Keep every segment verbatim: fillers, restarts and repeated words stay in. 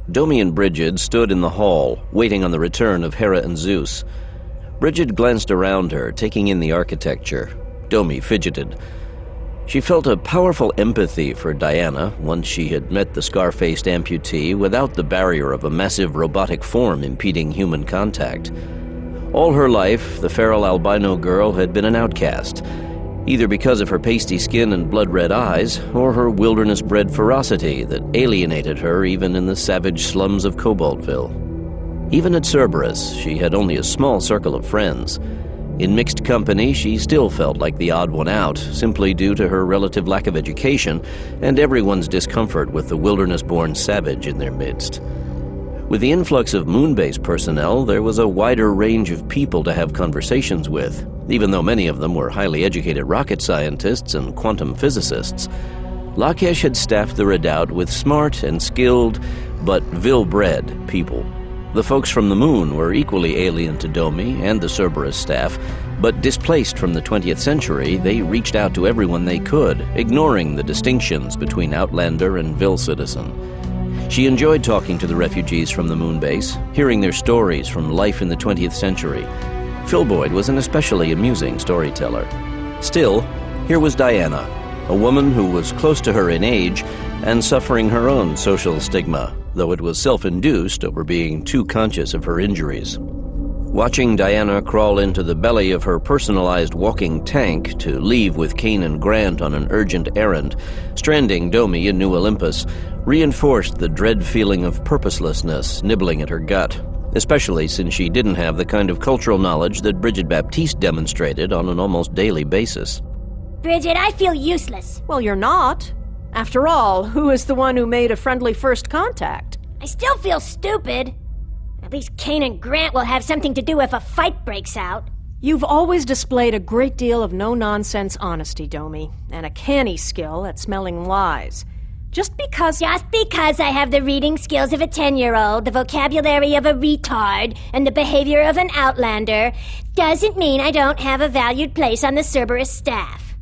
Domi and Brigid stood in the hall, waiting on the return of Hera and Zeus. Brigid glanced around her, taking in the architecture. Domi fidgeted. She felt a powerful empathy for Diana once she had met the scar-faced amputee without the barrier of a massive robotic form impeding human contact. All her life, the feral albino girl had been an outcast, either because of her pasty skin and blood-red eyes, or her wilderness-bred ferocity that alienated her even in the savage slums of Cobaltville. Even at Cerberus, she had only a small circle of friends. In mixed company, she still felt like the odd one out, simply due to her relative lack of education and everyone's discomfort with the wilderness-born savage in their midst. With the influx of Moonbase personnel, there was a wider range of people to have conversations with, even though many of them were highly educated rocket scientists and quantum physicists. Lakesh had staffed the redoubt with smart and skilled, but Vil-bred people. The folks from the Moon were equally alien to Domi and the Cerberus staff, but displaced from the twentieth century, they reached out to everyone they could, ignoring the distinctions between Outlander and Vil citizen. She enjoyed talking to the refugees from the Moonbase, hearing their stories from life in the twentieth century. Filboid was an especially amusing storyteller. Still, here was Diana, a woman who was close to her in age and suffering her own social stigma, though it was self-induced over being too conscious of her injuries. Watching Diana crawl into the belly of her personalized walking tank to leave with Kane and Grant on an urgent errand, stranding Domi in New Olympus, reinforced the dread feeling of purposelessness nibbling at her gut, especially since she didn't have the kind of cultural knowledge that Brigid Baptiste demonstrated on an almost daily basis. Brigid, I feel useless. Well, you're not. After all, who is the one who made a friendly first contact? I still feel stupid. At least Kane and Grant will have something to do if a fight breaks out. You've always displayed a great deal of no-nonsense honesty, Domi, and a canny skill at smelling lies. Just because... Just because I have the reading skills of a ten-year-old, the vocabulary of a retard, and the behavior of an outlander, doesn't mean I don't have a valued place on the Cerberus staff.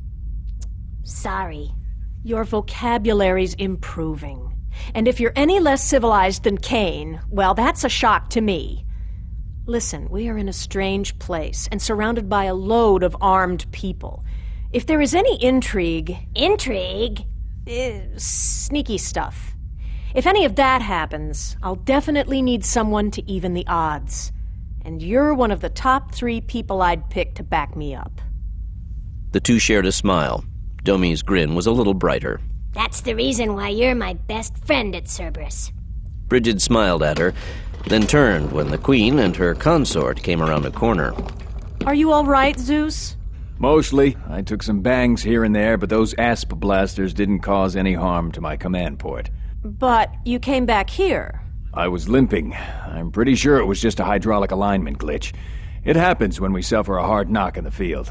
Sorry. Your vocabulary's improving. And if you're any less civilized than Kane, well, that's a shock to me. Listen, we are in a strange place and surrounded by a load of armed people. If there is any intrigue... Intrigue? Uh, sneaky stuff. If any of that happens, I'll definitely need someone to even the odds. And you're one of the top three people I'd pick to back me up. The two shared a smile. Domi's grin was a little brighter. That's the reason why you're my best friend at Cerberus. Brigid smiled at her, then turned when the Queen and her consort came around a corner. Are you all right, Zeus? Mostly. I took some bangs here and there, but those asp blasters didn't cause any harm to my command port. But you came back here. I was limping. I'm pretty sure it was just a hydraulic alignment glitch. It happens when we suffer a hard knock in the field.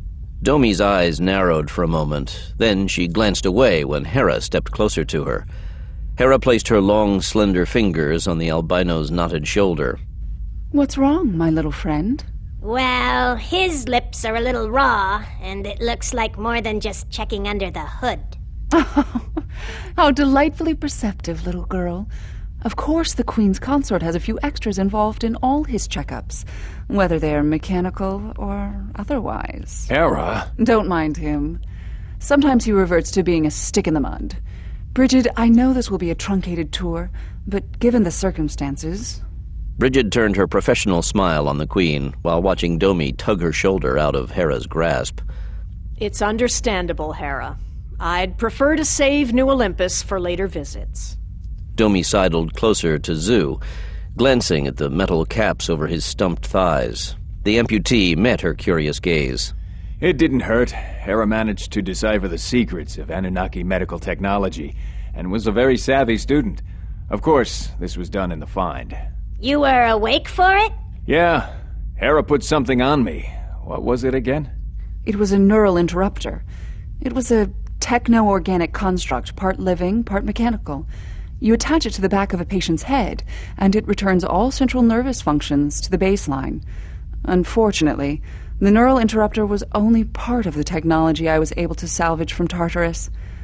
Domi's eyes narrowed for a moment. Then she glanced away when Hera stepped closer to her. Hera placed her long, slender fingers on the albino's knotted shoulder. What's wrong, my little friend? Well, his lips are a little raw, and it looks like more than just checking under the hood. Oh, how delightfully perceptive, little girl. Of course the Queen's consort has a few extras involved in all his checkups, whether they're mechanical or otherwise. Hera? Don't mind him. Sometimes he reverts to being a stick in the mud. Brigid, I know this will be a truncated tour, but given the circumstances... Brigid turned her professional smile on the Queen while watching Domi tug her shoulder out of Hera's grasp. It's understandable, Hera. I'd prefer to save New Olympus for later visits. Domi sidled closer to Zu, glancing at the metal caps over his stumped thighs. The amputee met her curious gaze. It didn't hurt. Hera managed to decipher the secrets of Anunnaki medical technology, and was a very savvy student. Of course, this was done in the find. You were awake for it? Yeah. Hera put something on me. What was it again? It was a neural interrupter. It was a techno-organic construct, part living, part mechanical. You attach it to the back of a patient's head, and it returns all central nervous functions to the baseline. Unfortunately, the neural interrupter was only part of the technology I was able to salvage from Tartarus.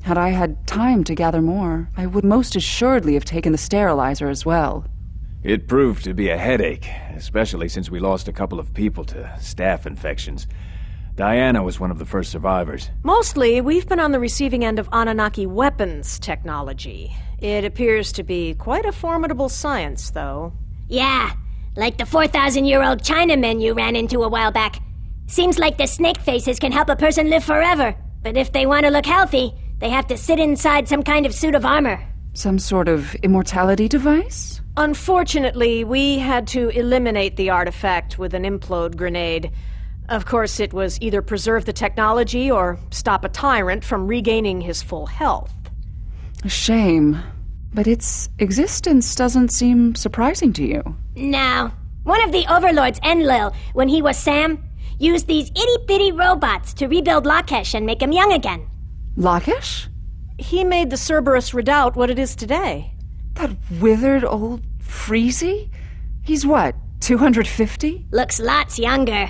Had I had time to gather more, I would most assuredly have taken the sterilizer as well. It proved to be a headache, especially since we lost a couple of people to staph infections. Diana was one of the first survivors. Mostly, we've been on the receiving end of Anunnaki weapons technology. It appears to be quite a formidable science, though. Yeah, like the four thousand year old Chinamen you ran into a while back. Seems like the snake faces can help a person live forever, but if they want to look healthy, they have to sit inside some kind of suit of armor. Some sort of immortality device? Unfortunately, we had to eliminate the artifact with an implode grenade. Of course, it was either preserve the technology or stop a tyrant from regaining his full health. A shame. But its existence doesn't seem surprising to you. No. One of the overlords, Enlil, when he was Sam, used these itty-bitty robots to rebuild Lakesh and make him young again. Lakesh? He made the Cerberus Redoubt what it is today. That withered old Freezy? He's what, two hundred fifty? Looks lots younger.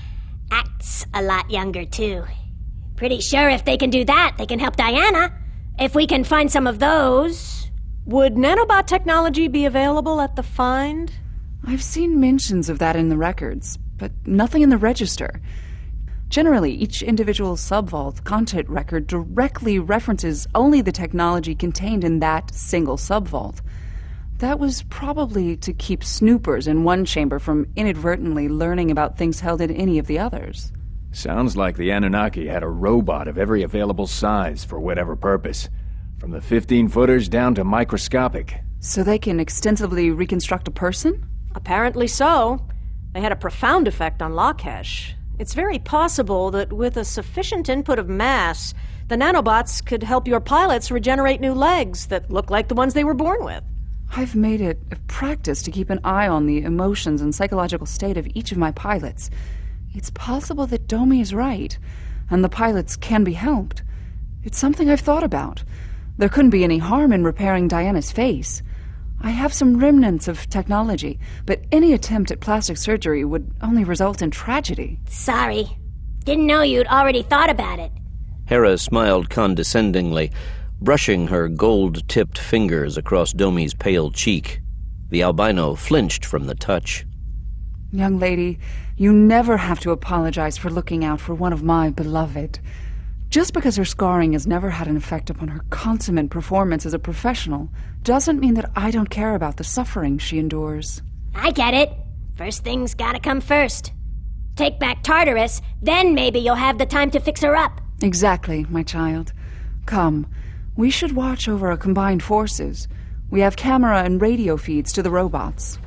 Acts a lot younger, too. Pretty sure if they can do that, they can help Diana. If we can find some of those... Would nanobot technology be available at the Find? I've seen mentions of that in the records, but nothing in the register. Generally, each individual subvault content record directly references only the technology contained in that single subvault. That was probably to keep snoopers in one chamber from inadvertently learning about things held in any of the others. Sounds like the Anunnaki had a robot of every available size for whatever purpose, from the fifteen-footers down to microscopic. So they can extensively reconstruct a person? Apparently so. They had a profound effect on Lakesh. It's very possible that with a sufficient input of mass, the nanobots could help your pilots regenerate new legs that look like the ones they were born with. I've made it a practice to keep an eye on the emotions and psychological state of each of my pilots. It's possible that Domi is right, and the pilots can be helped. It's something I've thought about. There couldn't be any harm in repairing Diana's face. I have some remnants of technology, but any attempt at plastic surgery would only result in tragedy. Sorry. Didn't know you'd already thought about it. Hera smiled condescendingly, brushing her gold-tipped fingers across Domi's pale cheek. The albino flinched from the touch. Young lady, you never have to apologize for looking out for one of my beloved. Just because her scarring has never had an effect upon her consummate performance as a professional doesn't mean that I don't care about the suffering she endures. I get it. First things gotta come first. Take back Tartarus, then maybe you'll have the time to fix her up. Exactly, my child. Come, we should watch over our combined forces. We have camera and radio feeds to the robots.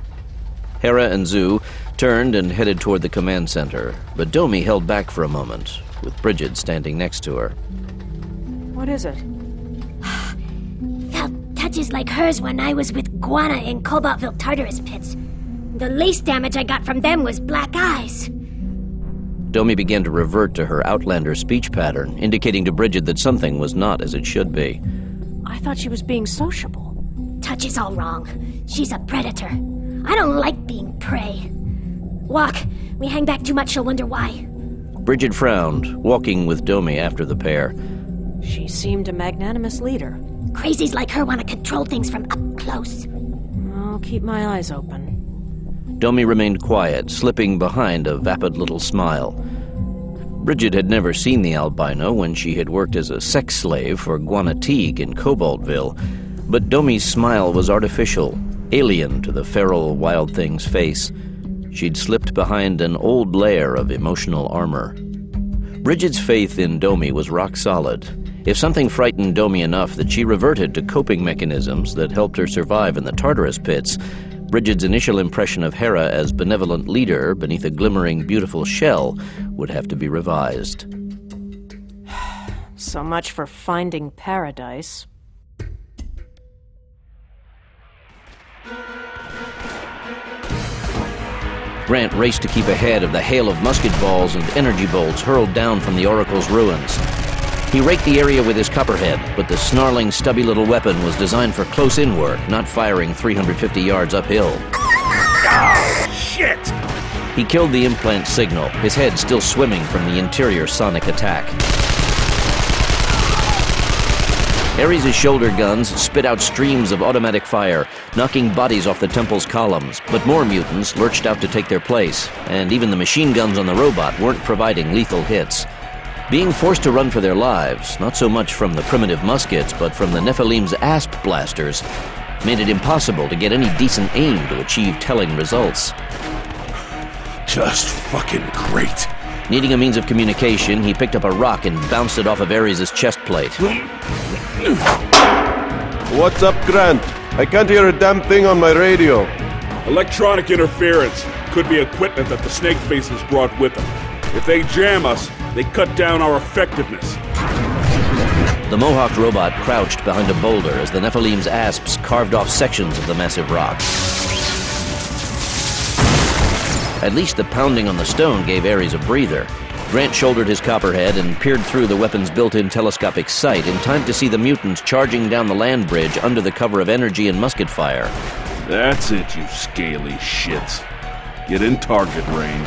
Hera and Zu turned and headed toward the command center, but Domi held back for a moment, with Bridget standing next to her. What is it? Felt touches like hers when I was with Guana in Cobaltville Tartarus pits. The least damage I got from them was black eyes. Domi began to revert to her Outlander speech pattern, indicating to Bridget that something was not as it should be. I thought she was being sociable. Touch is all wrong. She's a predator. I don't like being prey. Walk. We hang back too much, she'll wonder why. Bridget frowned, walking with Domi after the pair. She seemed a magnanimous leader. Crazies like her want to control things from up close. I'll keep my eyes open. Domi remained quiet, slipping behind a vapid little smile. Bridget had never seen the albino when she had worked as a sex slave for Guana Teague in Cobaltville, but Domi's smile was artificial, alien to the feral wild thing's face. She'd slipped behind an old layer of emotional armor. Bridget's faith in Domi was rock solid. If something frightened Domi enough that she reverted to coping mechanisms that helped her survive in the Tartarus pits, Bridget's initial impression of Hera as benevolent leader beneath a glimmering, beautiful shell would have to be revised. So much for finding paradise. Grant raced to keep ahead of the hail of musket balls and energy bolts hurled down from the Oracle's ruins. He raked the area with his copperhead, but the snarling, stubby little weapon was designed for close-in work, not firing three hundred fifty yards uphill. Oh, shit! He killed the implant signal, his head still swimming from the interior sonic attack. Ares' shoulder guns spit out streams of automatic fire, knocking bodies off the temple's columns, but more mutants lurched out to take their place, and even the machine guns on the robot weren't providing lethal hits. Being forced to run for their lives, not so much from the primitive muskets, but from the Nephilim's asp blasters, made it impossible to get any decent aim to achieve telling results. Just fucking great. Needing a means of communication, he picked up a rock and bounced it off of Ares' chest plate. What's up, Grant? I can't hear a damn thing on my radio. Electronic interference. Could be equipment that the snake faces brought with them. If they jam us, they cut down our effectiveness. The Mohawk robot crouched behind a boulder as the Nephilim's asps carved off sections of the massive rock. At least the pounding on the stone gave Ares a breather. Grant shouldered his copperhead and peered through the weapon's built-in telescopic sight in time to see the mutants charging down the land bridge under the cover of energy and musket fire. That's it, you scaly shits. Get in target range.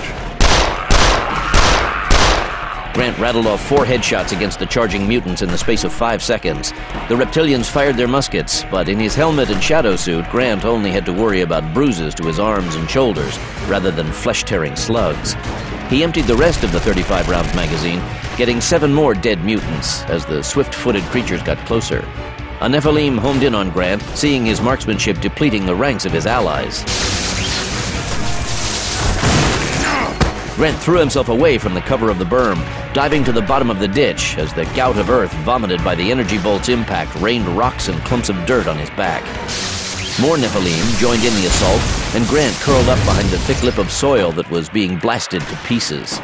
Grant rattled off four headshots against the charging mutants in the space of five seconds. The reptilians fired their muskets, but in his helmet and shadow suit, Grant only had to worry about bruises to his arms and shoulders, rather than flesh-tearing slugs. He emptied the rest of the thirty-five round magazine, getting seven more dead mutants as the swift-footed creatures got closer. A Nephilim homed in on Grant, seeing his marksmanship depleting the ranks of his allies. Grant threw himself away from the cover of the berm, diving to the bottom of the ditch as the gout of earth vomited by the energy bolt's impact rained rocks and clumps of dirt on his back. More Nephilim joined in the assault, and Grant curled up behind the thick lip of soil that was being blasted to pieces.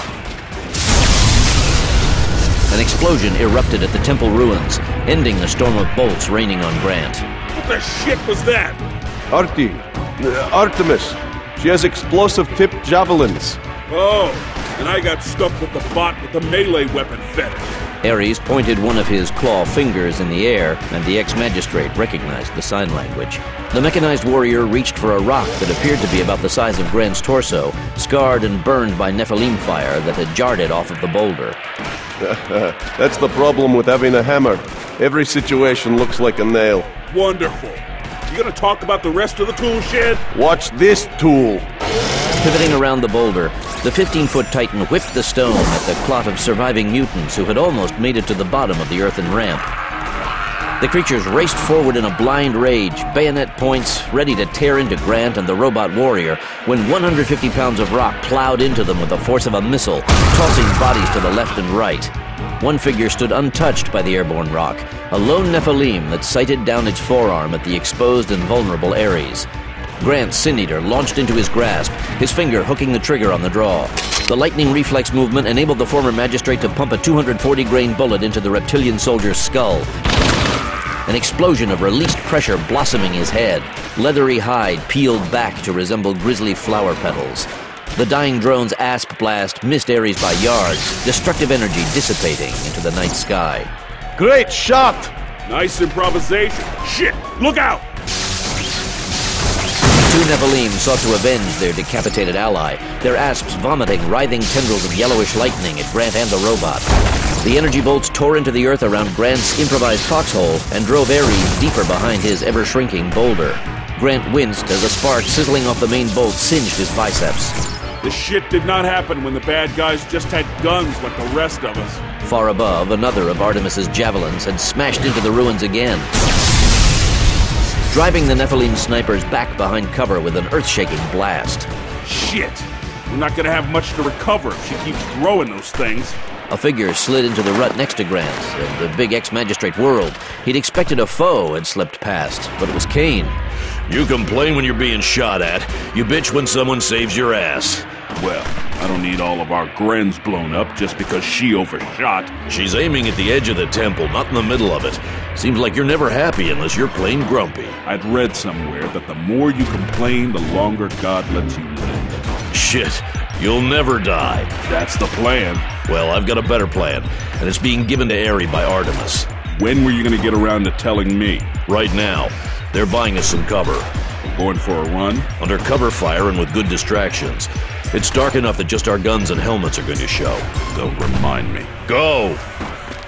An explosion erupted at the temple ruins, ending the storm of bolts raining on Grant. What the shit was that? Artie. Uh, Artemis. She has explosive-tipped javelins. Oh, and I got stuck with the bot with the melee weapon fetish. Ares pointed one of his claw fingers in the air, and the ex-magistrate recognized the sign language. The mechanized warrior reached for a rock that appeared to be about the size of Grant's torso, scarred and burned by Nephilim fire that had jarred it off of the boulder. That's the problem with having a hammer. Every situation looks like a nail. Wonderful. You gonna talk about the rest of the tool shed? Watch this tool. Pivoting around the boulder, the fifteen-foot titan whipped the stone at the clot of surviving mutants who had almost made it to the bottom of the earthen ramp. The creatures raced forward in a blind rage, bayonet points ready to tear into Grant and the robot warrior, when one hundred fifty pounds of rock plowed into them with the force of a missile, tossing bodies to the left and right. One figure stood untouched by the airborne rock, a lone Nephilim that sighted down its forearm at the exposed and vulnerable Ares. Grant's Sin Eater launched into his grasp, his finger hooking the trigger on the draw. The lightning reflex movement enabled the former magistrate to pump a two hundred forty grain bullet into the reptilian soldier's skull. An explosion of released pressure blossoming his head. Leathery hide peeled back to resemble grisly flower petals. The dying drone's asp blast missed Ares by yards, destructive energy dissipating into the night sky. Great shot! Nice improvisation. Shit! Look out! Two Nephilim sought to avenge their decapitated ally, their asps vomiting writhing tendrils of yellowish lightning at Grant and the robot. The energy bolts tore into the earth around Grant's improvised foxhole and drove Ares deeper behind his ever-shrinking boulder. Grant winced as a spark sizzling off the main bolt singed his biceps. This shit did not happen when the bad guys just had guns like the rest of us. Far above, another of Artemis's javelins had smashed into the ruins again, driving the Nephilim snipers back behind cover with an earth-shaking blast. Shit! We're not gonna have much to recover if she keeps throwing those things. A figure slid into the rut next to Grant, and the big ex-magistrate whirled. He'd expected a foe had slipped past, but it was Kane. You complain when you're being shot at. You bitch when someone saves your ass. Well, I don't need all of our Grens blown up just because she overshot. She's aiming at the edge of the temple, not in the middle of it. Seems like you're never happy unless you're plain grumpy. I'd read somewhere that the more you complain, the longer God lets you live. Shit, you'll never die. That's the plan. Well, I've got a better plan, and it's being given to Ares by Artemis. When were you going to get around to telling me? Right now. They're buying us some cover. Going for a run? Under cover fire and with good distractions. It's dark enough that just our guns and helmets are going to show. Don't remind me. Go!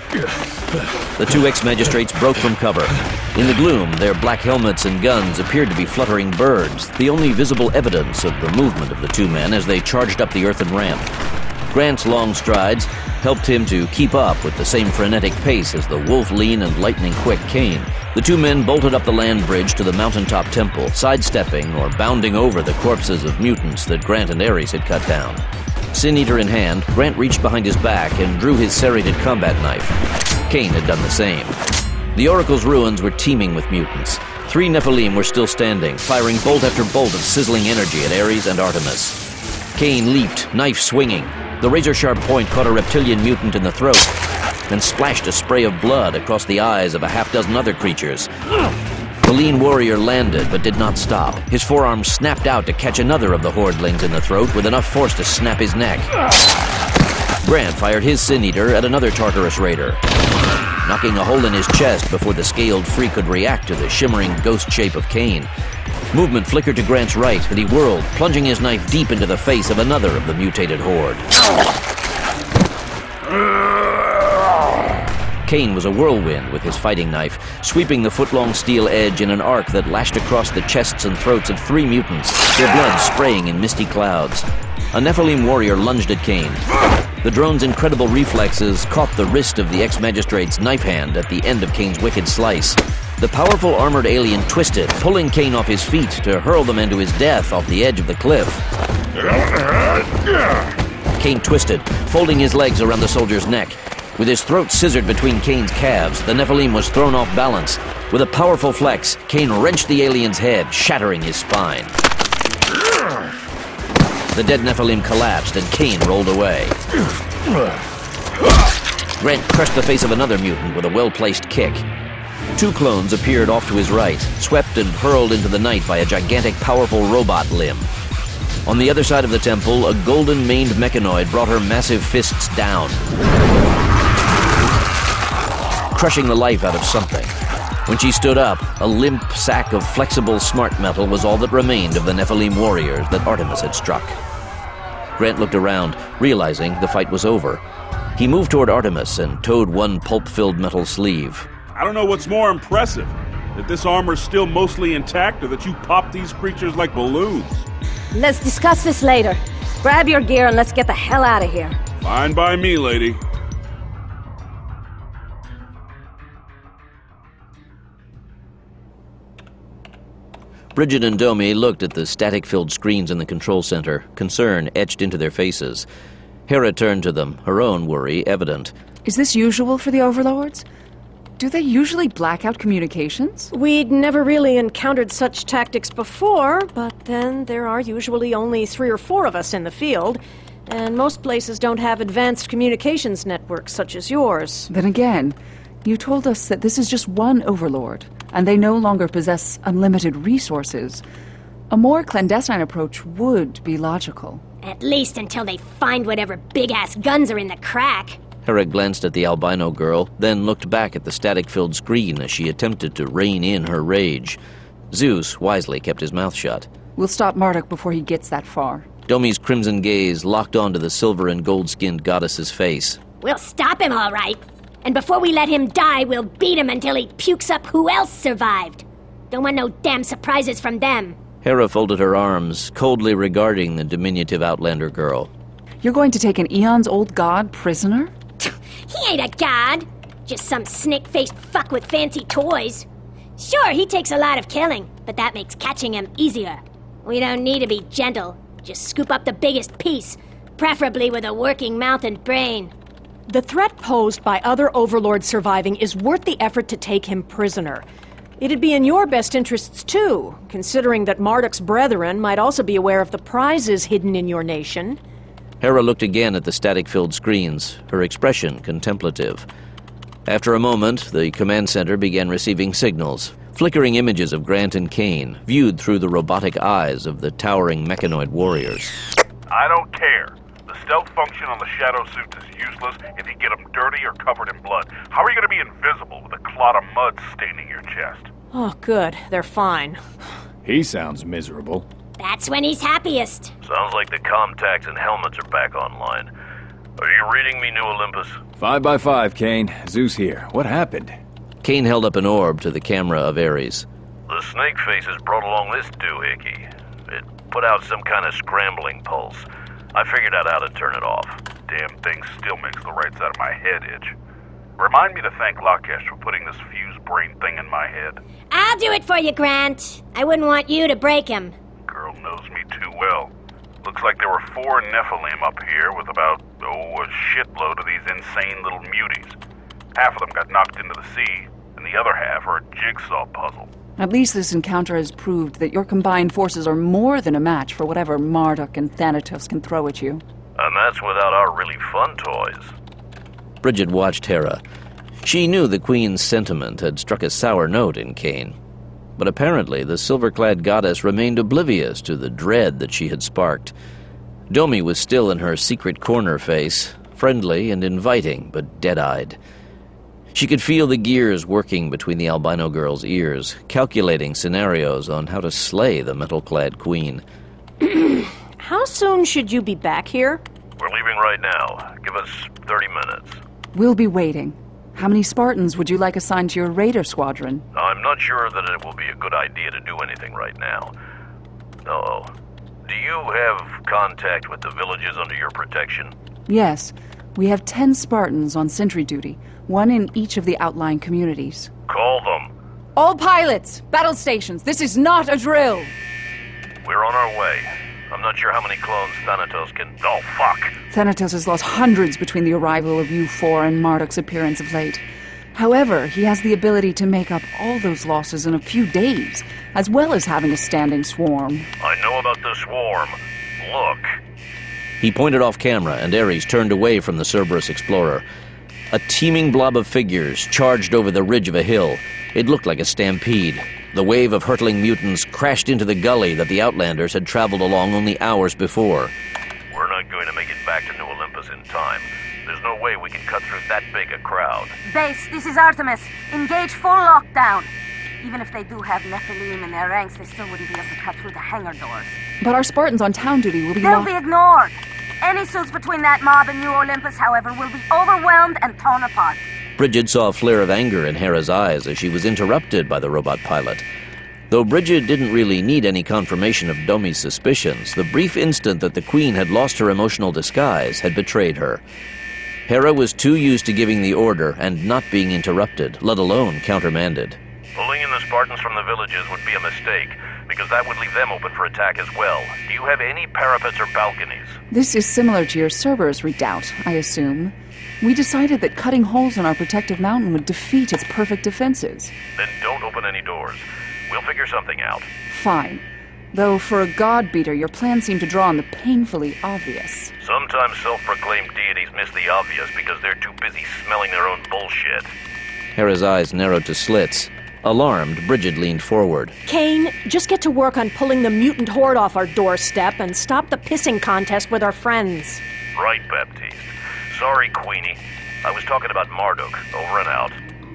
The two ex-magistrates broke from cover. In the gloom, their black helmets and guns appeared to be fluttering birds, the only visible evidence of the movement of the two men as they charged up the earthen ramp. Grant's long strides helped him to keep up with the same frenetic pace as the wolf-lean and lightning-quick Kane. The two men bolted up the land bridge to the mountaintop temple, sidestepping or bounding over the corpses of mutants that Grant and Ares had cut down. Sin Eater in hand, Grant reached behind his back and drew his serrated combat knife. Kane had done the same. The Oracle's ruins were teeming with mutants. Three Nephilim were still standing, firing bolt after bolt of sizzling energy at Ares and Artemis. Kane leaped, knife swinging. The razor-sharp point caught a reptilian mutant in the throat and splashed a spray of blood across the eyes of a half-dozen other creatures. The lean warrior landed, but did not stop. His forearm snapped out to catch another of the hordelings in the throat with enough force to snap his neck. Grant fired his Sin Eater at another Tartarus raider, knocking a hole in his chest before the scaled freak could react to the shimmering ghost shape of Kane. Movement flickered to Grant's right, and he whirled, plunging his knife deep into the face of another of the mutated horde. Kane was a whirlwind with his fighting knife, sweeping the foot-long steel edge in an arc that lashed across the chests and throats of three mutants, their blood spraying in misty clouds. A Nephilim warrior lunged at Kane. The drone's incredible reflexes caught the wrist of the ex-magistrate's knife hand at the end of Kane's wicked slice. The powerful armored alien twisted, pulling Kane off his feet to hurl them into his death off the edge of the cliff. Kane twisted, folding his legs around the soldier's neck. With his throat scissored between Kane's calves, the Nephilim was thrown off balance. With a powerful flex, Kane wrenched the alien's head, shattering his spine. The dead Nephilim collapsed, and Kane rolled away. Grant crushed the face of another mutant with a well-placed kick. Two clones appeared off to his right, swept and hurled into the night by a gigantic, powerful robot limb. On the other side of the temple, a golden-maned mechanoid brought her massive fists down, crushing the life out of something. When she stood up, a limp sack of flexible smart metal was all that remained of the Nephilim warriors that Artemis had struck. Grant looked around, realizing the fight was over. He moved toward Artemis and towed one pulp-filled metal sleeve. I don't know what's more impressive, that this armor's still mostly intact or that you pop these creatures like balloons. Let's discuss this later. Grab your gear and let's get the hell out of here. Fine by me, lady. Bridget and Domi looked at the static-filled screens in the control center, concern etched into their faces. Hera turned to them, her own worry evident. Is this usual for the Overlords? Do they usually black out communications? We'd never really encountered such tactics before, but then there are usually only three or four of us in the field, and most places don't have advanced communications networks such as yours. Then again, you told us that this is just one Overlord, and they no longer possess unlimited resources. A more clandestine approach would be logical. At least until they find whatever big-ass guns are in the crack. Hera glanced at the albino girl, then looked back at the static-filled screen as she attempted to rein in her rage. Zeus wisely kept his mouth shut. We'll stop Marduk before he gets that far. Domi's crimson gaze locked onto the silver and gold-skinned goddess's face. We'll stop him, all right. And before we let him die, we'll beat him until he pukes up who else survived. Don't want no damn surprises from them. Hera folded her arms, coldly regarding the diminutive Outlander girl. You're going to take an eons-old god prisoner? He ain't a god. Just some snake-faced fuck with fancy toys. Sure, he takes a lot of killing, but that makes catching him easier. We don't need to be gentle. Just scoop up the biggest piece, preferably with a working mouth and brain. The threat posed by other Overlords surviving is worth the effort to take him prisoner. It'd be in your best interests, too, considering that Marduk's brethren might also be aware of the prizes hidden in your nation. Hera looked again at the static-filled screens, her expression contemplative. After a moment, the command center began receiving signals, flickering images of Grant and Kane, viewed through the robotic eyes of the towering mechanoid warriors. I don't care. The stealth function on the shadow suits is useless if you get them dirty or covered in blood. How are you going to be invisible with a clot of mud staining your chest? Oh, good. They're fine. He sounds miserable. That's when he's happiest. Sounds like the comm tags and helmets are back online. Are you reading me, New Olympus? Five by five, Kane. Zeus here. What happened? Kane held up an orb to the camera of Ares. The snake faces brought along this doohickey. It put out some kind of scrambling pulse. I figured out how to turn it off. Damn thing still makes the right side of my head itch. Remind me to thank Lakesh for putting this fused brain thing in my head. I'll do it for you, Grant. I wouldn't want you to break him. Girl knows me too well. Looks like there were four Nephilim up here with about, oh, a shitload of these insane little muties. Half of them got knocked into the sea, and the other half are a jigsaw puzzle. At least this encounter has proved that your combined forces are more than a match for whatever Marduk and Thanatos can throw at you. And that's without our really fun toys. Bridget watched Hera. She knew the Queen's sentiment had struck a sour note in Kane. But apparently the silver-clad goddess remained oblivious to the dread that she had sparked. Domi was still in her secret corner face, friendly and inviting, but dead-eyed. She could feel the gears working between the albino girl's ears, calculating scenarios on how to slay the metal-clad queen. How soon should you be back here? We're leaving right now. Give us thirty minutes. We'll be waiting. How many Spartans would you like assigned to your raider squadron? I'm not sure that it will be a good idea to do anything right now. Uh-oh. Do you have contact with the villages under your protection? Yes. We have ten Spartans on sentry duty, one in each of the outlying communities. Call them. All pilots! Battle stations! This is not a drill! We're on our way. I'm not sure how many clones Thanatos can... Oh, fuck! Thanatos has lost hundreds between the arrival of U four and Marduk's appearance of late. However, he has the ability to make up all those losses in a few days, as well as having a standing swarm. I know about the swarm. Look. He pointed off camera, and Ares turned away from the Cerberus explorer. A teeming blob of figures charged over the ridge of a hill. It looked like a stampede. The wave of hurtling mutants crashed into the gully that the Outlanders had traveled along only hours before. We're not going to make it back to New Olympus in time. There's no way we can cut through that big a crowd. Base, this is Artemis. Engage full lockdown. Even if they do have Nephilim in their ranks, they still wouldn't be able to cut through the hangar doors. But our Spartans on town duty will be... They'll lo- be ignored. Any suits between that mob and New Olympus, however, will be overwhelmed and torn apart. Bridget saw a flare of anger in Hera's eyes as she was interrupted by the robot pilot. Though Bridget didn't really need any confirmation of Domi's suspicions, the brief instant that the Queen had lost her emotional disguise had betrayed her. Hera was too used to giving the order and not being interrupted, let alone countermanded. Pulling in the Spartans from the villages would be a mistake, because that would leave them open for attack as well. Do you have any parapets or balconies? This is similar to your Cerberus redoubt, I assume. We decided that cutting holes in our protective mountain would defeat its perfect defenses. Then don't open any doors. We'll figure something out. Fine. Though for a god-beater, your plans seem to draw on the painfully obvious. Sometimes self-proclaimed deities miss the obvious because they're too busy smelling their own bullshit. Hera's eyes narrowed to slits. Alarmed, Bridget leaned forward. Kane, just get to work on pulling the mutant horde off our doorstep and stop the pissing contest with our friends. Right, Baptiste. Sorry, Queenie. I was talking about Marduk. Over and out.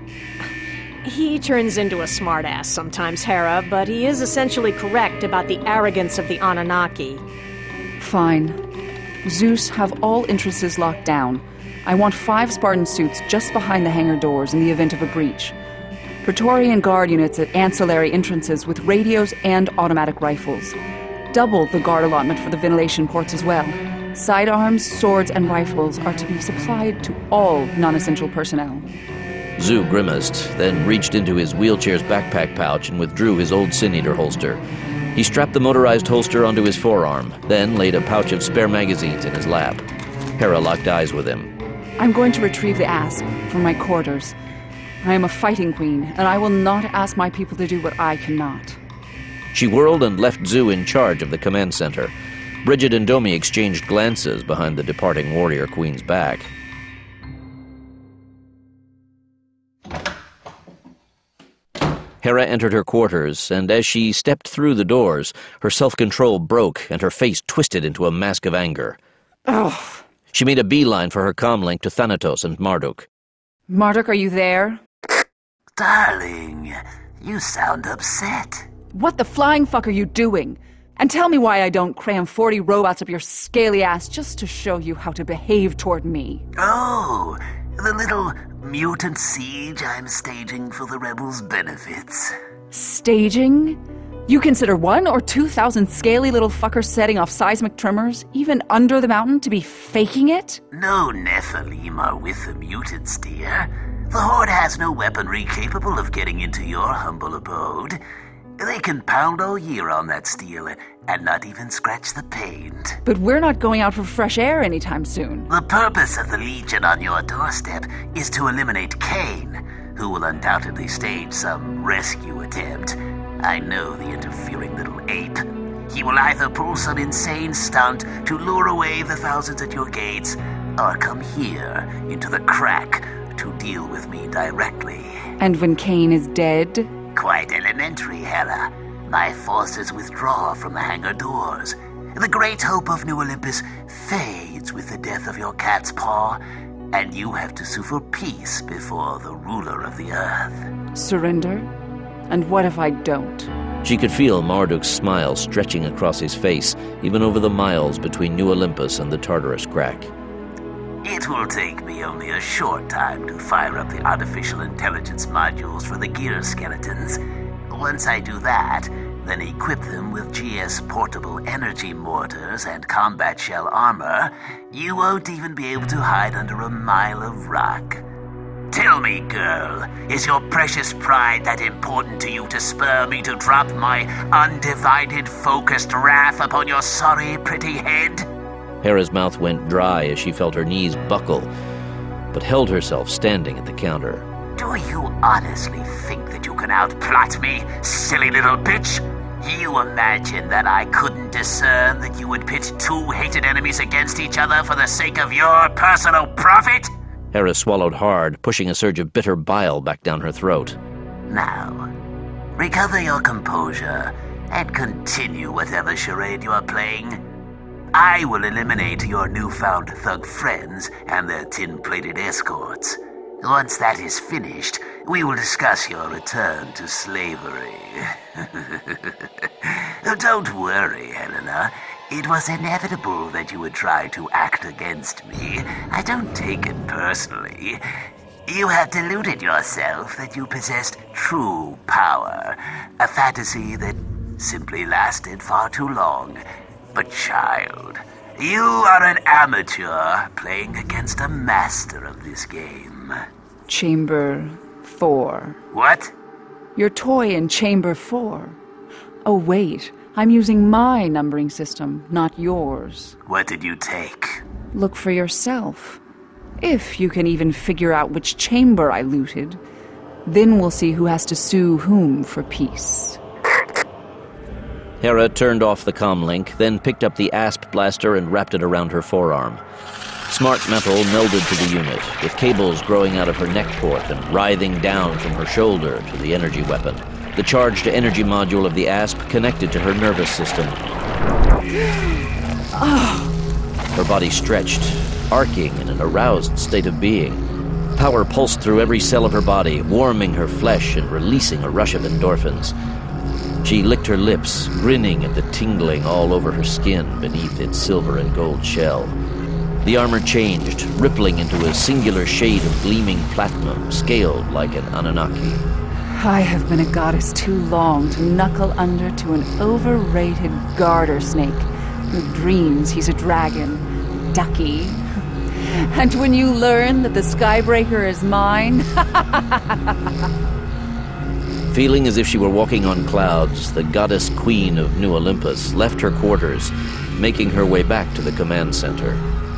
He turns into a smartass sometimes, Hera, but he is essentially correct about the arrogance of the Anunnaki. Fine. Zeus, have all entrances locked down. I want five Spartan suits just behind the hangar doors in the event of a breach. Praetorian guard units at ancillary entrances with radios and automatic rifles. Double the guard allotment for the ventilation ports as well. Sidearms, swords, and rifles are to be supplied to all non-essential personnel. Zoo grimaced, then reached into his wheelchair's backpack pouch and withdrew his old Sin-Eater holster. He strapped the motorized holster onto his forearm, then laid a pouch of spare magazines in his lap. Hera locked eyes with him. I'm going to retrieve the asp from my quarters. I am a fighting queen, and I will not ask my people to do what I cannot. She whirled and left Zoo in charge of the command center. Bridget and Domi exchanged glances behind the departing warrior queen's back. Hera entered her quarters, and as she stepped through the doors, her self-control broke and her face twisted into a mask of anger. Oh. She made a beeline for her comlink to Thanatos and Marduk. Marduk, are you there? Darling, you sound upset. What the flying fuck are you doing? And tell me why I don't cram forty robots up your scaly ass just to show you how to behave toward me. Oh, the little mutant siege I'm staging for the rebels' benefits. Staging? You consider one or two thousand scaly little fuckers setting off seismic tremors, even under the mountain, to be faking it? No Nephilim are with the mutants, dear. The Horde has no weaponry capable of getting into your humble abode. They can pound all year on that steel and not even scratch the paint. But we're not going out for fresh air anytime soon. The purpose of the Legion on your doorstep is to eliminate Kane, who will undoubtedly stage some rescue attempt. I know the interfering little ape. He will either pull some insane stunt to lure away the thousands at your gates, or come here into the crack to deal with me directly. And when Kane is dead? Quite elementary, Hera. My forces withdraw from the hangar doors. The great hope of New Olympus fades with the death of your cat's paw, and you have to sue for peace before the ruler of the earth. Surrender? And what if I don't? She could feel Marduk's smile stretching across his face, even over the miles between New Olympus and the Tartarus crack. It will take me only a short time to fire up the artificial intelligence modules for the gear skeletons. Once I do that, then equip them with G S portable energy mortars and combat shell armor, you won't even be able to hide under a mile of rock. Tell me, girl, is your precious pride that important to you to spur me to drop my undivided, focused wrath upon your sorry, pretty head? Hera's mouth went dry as she felt her knees buckle, but held herself standing at the counter. Do you honestly think that you can outplot me, silly little bitch? You imagine that I couldn't discern that you would pit two hated enemies against each other for the sake of your personal profit? Hera swallowed hard, pushing a surge of bitter bile back down her throat. Now, recover your composure and continue whatever charade you are playing. I will eliminate your newfound thug friends and their tin-plated escorts. Once that is finished, we will discuss your return to slavery. Don't worry, Helena. It was inevitable that you would try to act against me. I don't take it personally. You have deluded yourself that you possessed true power, a fantasy that simply lasted far too long. But child, you are an amateur playing against a master of this game. Chamber four. What? Your toy in Chamber four. Oh, wait. I'm using my numbering system, not yours. What did you take? Look for yourself. If you can even figure out which chamber I looted, then we'll see who has to sue whom for peace. Hera turned off the comlink, then picked up the Asp blaster and wrapped it around her forearm. Smart metal melded to the unit, with cables growing out of her neck port and writhing down from her shoulder to the energy weapon. The charged energy module of the Asp connected to her nervous system. Her body stretched, arcing in an aroused state of being. Power pulsed through every cell of her body, warming her flesh and releasing a rush of endorphins. She licked her lips, grinning at the tingling all over her skin beneath its silver and gold shell. The armor changed, rippling into a singular shade of gleaming platinum, scaled like an Anunnaki. I have been a goddess too long to knuckle under to an overrated garter snake who dreams he's a dragon. Ducky. And when you learn that the Skybreaker is mine... Feeling as if she were walking on clouds, the goddess queen of New Olympus left her quarters, making her way back to the command center.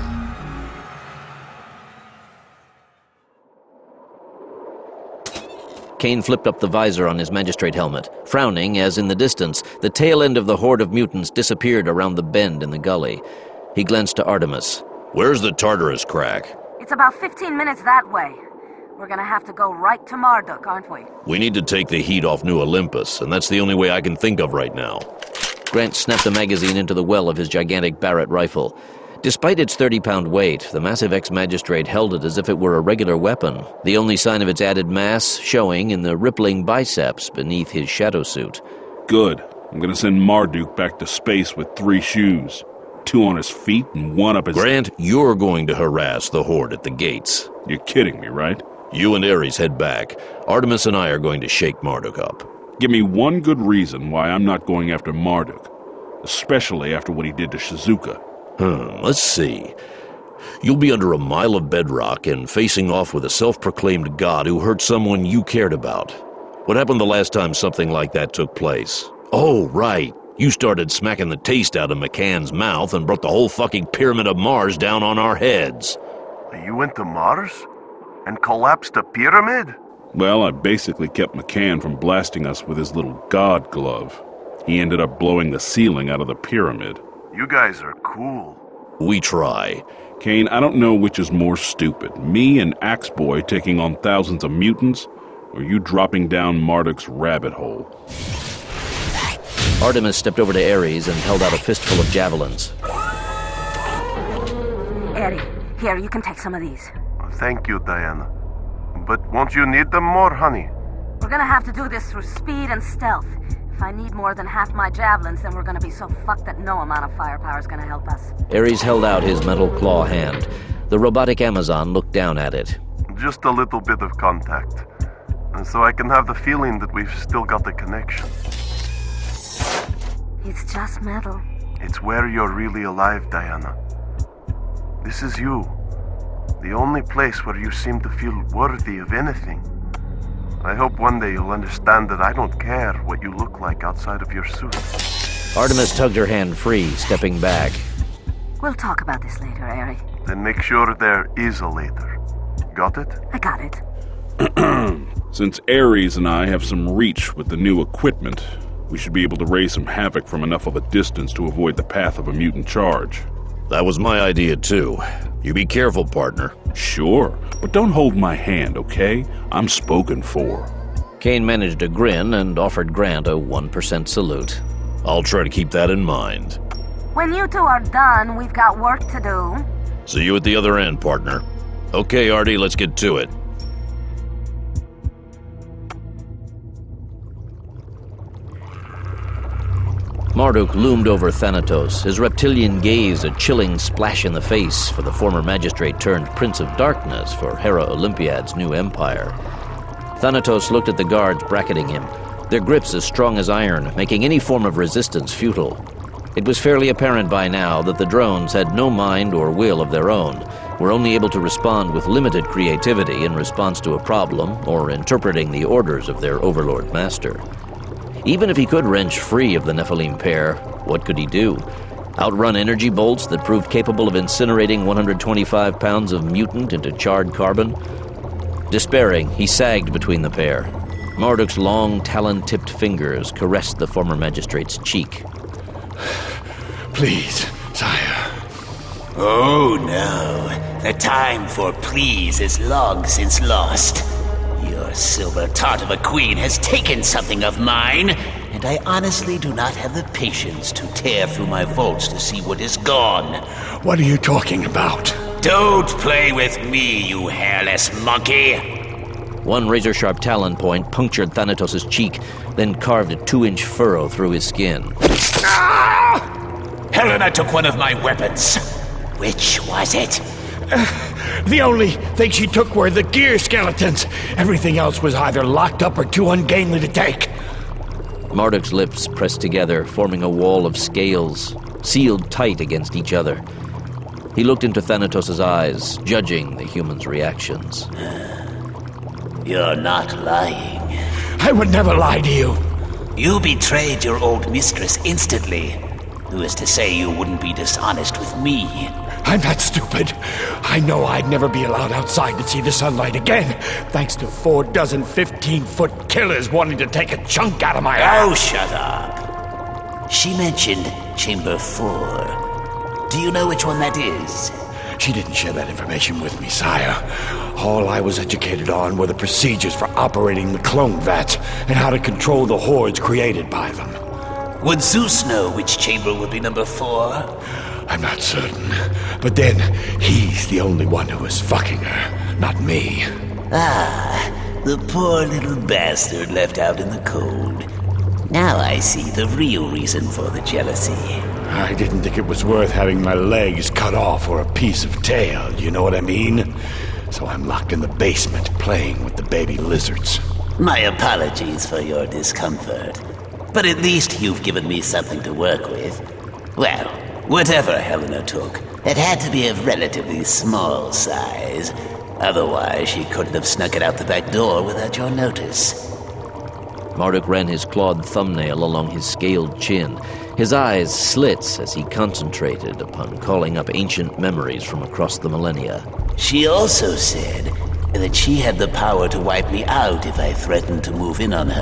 Kane flipped up the visor on his magistrate helmet, frowning as, in the distance, the tail end of the horde of mutants disappeared around the bend in the gully. He glanced to Artemis. Where's the Tartarus crack? It's about fifteen minutes that way. We're gonna have to go right to Marduk, aren't we? We need to take the heat off New Olympus, and that's the only way I can think of right now. Grant snapped the magazine into the well of his gigantic Barrett rifle. Despite its thirty-pound weight, the massive ex-magistrate held it as if it were a regular weapon, the only sign of its added mass showing in the rippling biceps beneath his shadow suit. Good. I'm gonna send Marduk back to space with three shoes. Two on his feet and one up his... Grant, you're going to harass the Horde at the gates. You're kidding me, right? You and Ares head back. Artemis and I are going to shake Marduk up. Give me one good reason why I'm not going after Marduk. Especially after what he did to Shizuka. Hmm, let's see. You'll be under a mile of bedrock and facing off with a self-proclaimed god who hurt someone you cared about. What happened the last time something like that took place? Oh, right. You started smacking the taste out of McCann's mouth and brought the whole fucking Pyramid of Mars down on our heads. You went to Mars? And collapsed a pyramid? Well, I basically kept McCann from blasting us with his little god glove. He ended up blowing the ceiling out of the pyramid. You guys are cool. We try. Kane, I don't know which is more stupid. Me and Axe Boy taking on thousands of mutants, or you dropping down Marduk's rabbit hole. Artemis stepped over to Ares and held out a fistful of javelins. Ares, here, you can take some of these. Thank you, Diana. But won't you need them more, honey? We're gonna have to do this through speed and stealth. If I need more than half my javelins, then we're gonna be so fucked that no amount of firepower is gonna help us. Ares held out his metal claw hand. The robotic Amazon looked down at it. Just a little bit of contact. And so I can have the feeling that we've still got a connection. It's just metal. It's where you're really alive, Diana. This is you. The only place where you seem to feel worthy of anything. I hope one day you'll understand that I don't care what you look like outside of your suit. Artemis tugged her hand free, stepping back. We'll talk about this later, Ares. Then make sure there is a later. Got it? I got it. Since Ares and I have some reach with the new equipment, we should be able to raise some havoc from enough of a distance to avoid the path of a mutant charge. That was my idea, too. You be careful, partner. Sure, but don't hold my hand, okay? I'm spoken for. Kane managed a grin and offered Grant a one percent salute. I'll try to keep that in mind. When you two are done, we've got work to do. See you at the other end, partner. Okay, Artie, let's get to it. Marduk loomed over Thanatos, his reptilian gaze a chilling splash in the face for the former magistrate turned Prince of Darkness for Hera Olympiad's new empire. Thanatos looked at the guards bracketing him, their grips as strong as iron, making any form of resistance futile. It was fairly apparent by now that the drones had no mind or will of their own, were only able to respond with limited creativity in response to a problem or interpreting the orders of their overlord master. Even if he could wrench free of the Nephilim pair, what could he do? Outrun energy bolts that proved capable of incinerating one hundred twenty-five pounds of mutant into charred carbon? Despairing, he sagged between the pair. Marduk's long, talon-tipped fingers caressed the former magistrate's cheek. Please, sire. Oh, no. The time for please is long since lost. Your silver tart of a queen has taken something of mine, and I honestly do not have the patience to tear through my vaults to see what is gone. What are you talking about? Don't play with me, you hairless monkey! One razor-sharp talon point punctured Thanatos' cheek, then carved a two-inch furrow through his skin. Ah! Helena took one of my weapons. Which was it? Uh, the only thing she took were the gear skeletons. Everything else was either locked up or too ungainly to take. Marduk's lips pressed together, forming a wall of scales, sealed tight against each other. He looked into Thanatos' eyes, judging the human's reactions. You're not lying. I would never lie to you. You betrayed your old mistress instantly. Who is to say you wouldn't be dishonest with me? I'm not stupid. I know I'd never be allowed outside to see the sunlight again, thanks to four dozen fifteen-foot killers wanting to take a chunk out of my Oh, ass. shut up. She mentioned Chamber four. Do you know which one that is? She didn't share that information with me, sire. All I was educated on were the procedures for operating the clone vats and how to control the hordes created by them. Would Zeus know which chamber would be number four? I'm not certain. But then, he's the only one who was fucking her, not me. Ah, the poor little bastard left out in the cold. Now I see the real reason for the jealousy. I didn't think it was worth having my legs cut off or a piece of tail, you know what I mean? So I'm locked in the basement playing with the baby lizards. My apologies for your discomfort. But at least you've given me something to work with. Well, whatever Helena took, it had to be of relatively small size. Otherwise, she couldn't have snuck it out the back door without your notice. Marduk ran his clawed thumbnail along his scaled chin, his eyes slits as he concentrated upon calling up ancient memories from across the millennia. She also said that she had the power to wipe me out if I threatened to move in on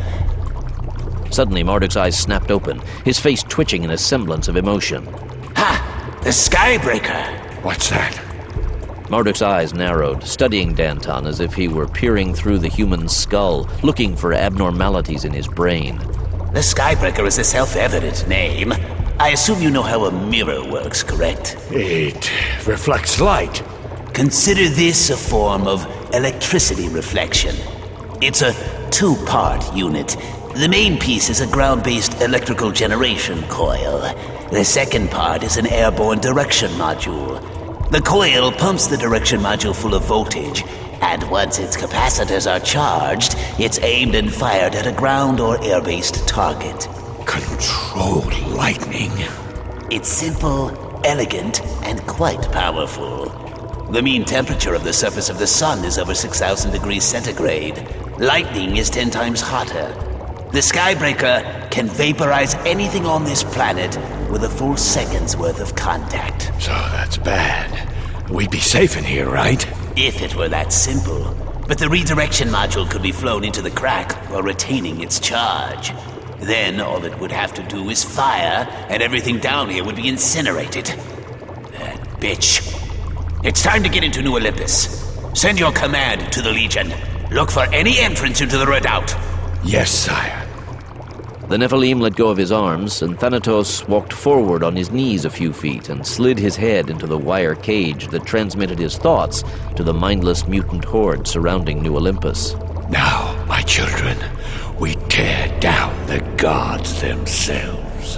her. Suddenly, Marduk's eyes snapped open, his face twitching in a semblance of emotion. Ha! The Skybreaker! What's that? Marduk's eyes narrowed, studying Danton as if he were peering through the human skull, looking for abnormalities in his brain. The Skybreaker is a self-evident name. I assume you know how a mirror works, correct? It reflects light. Consider this a form of electricity reflection. It's a two-part unit. The main piece is a ground-based electrical generation coil. The second part is an airborne direction module. The coil pumps the direction module full of voltage, and once its capacitors are charged, it's aimed and fired at a ground or air-based target. Controlled lightning. It's simple, elegant, and quite powerful. The mean temperature of the surface of the sun is over six thousand degrees centigrade. Lightning is ten times hotter. The Skybreaker can vaporize anything on this planet with a full second's worth of contact. So that's bad. We'd be safe in here, right? If it were that simple. But the redirection module could be flown into the crack while retaining its charge. Then all it would have to do is fire, and everything down here would be incinerated. That bitch. It's time to get into New Olympus. Send your command to the Legion. Look for any entrance into the Redoubt. Yes, sire. The Nephilim let go of his arms, and Thanatos walked forward on his knees a few feet and slid his head into the wire cage that transmitted his thoughts to the mindless mutant horde surrounding New Olympus. Now, my children, we tear down the gods themselves.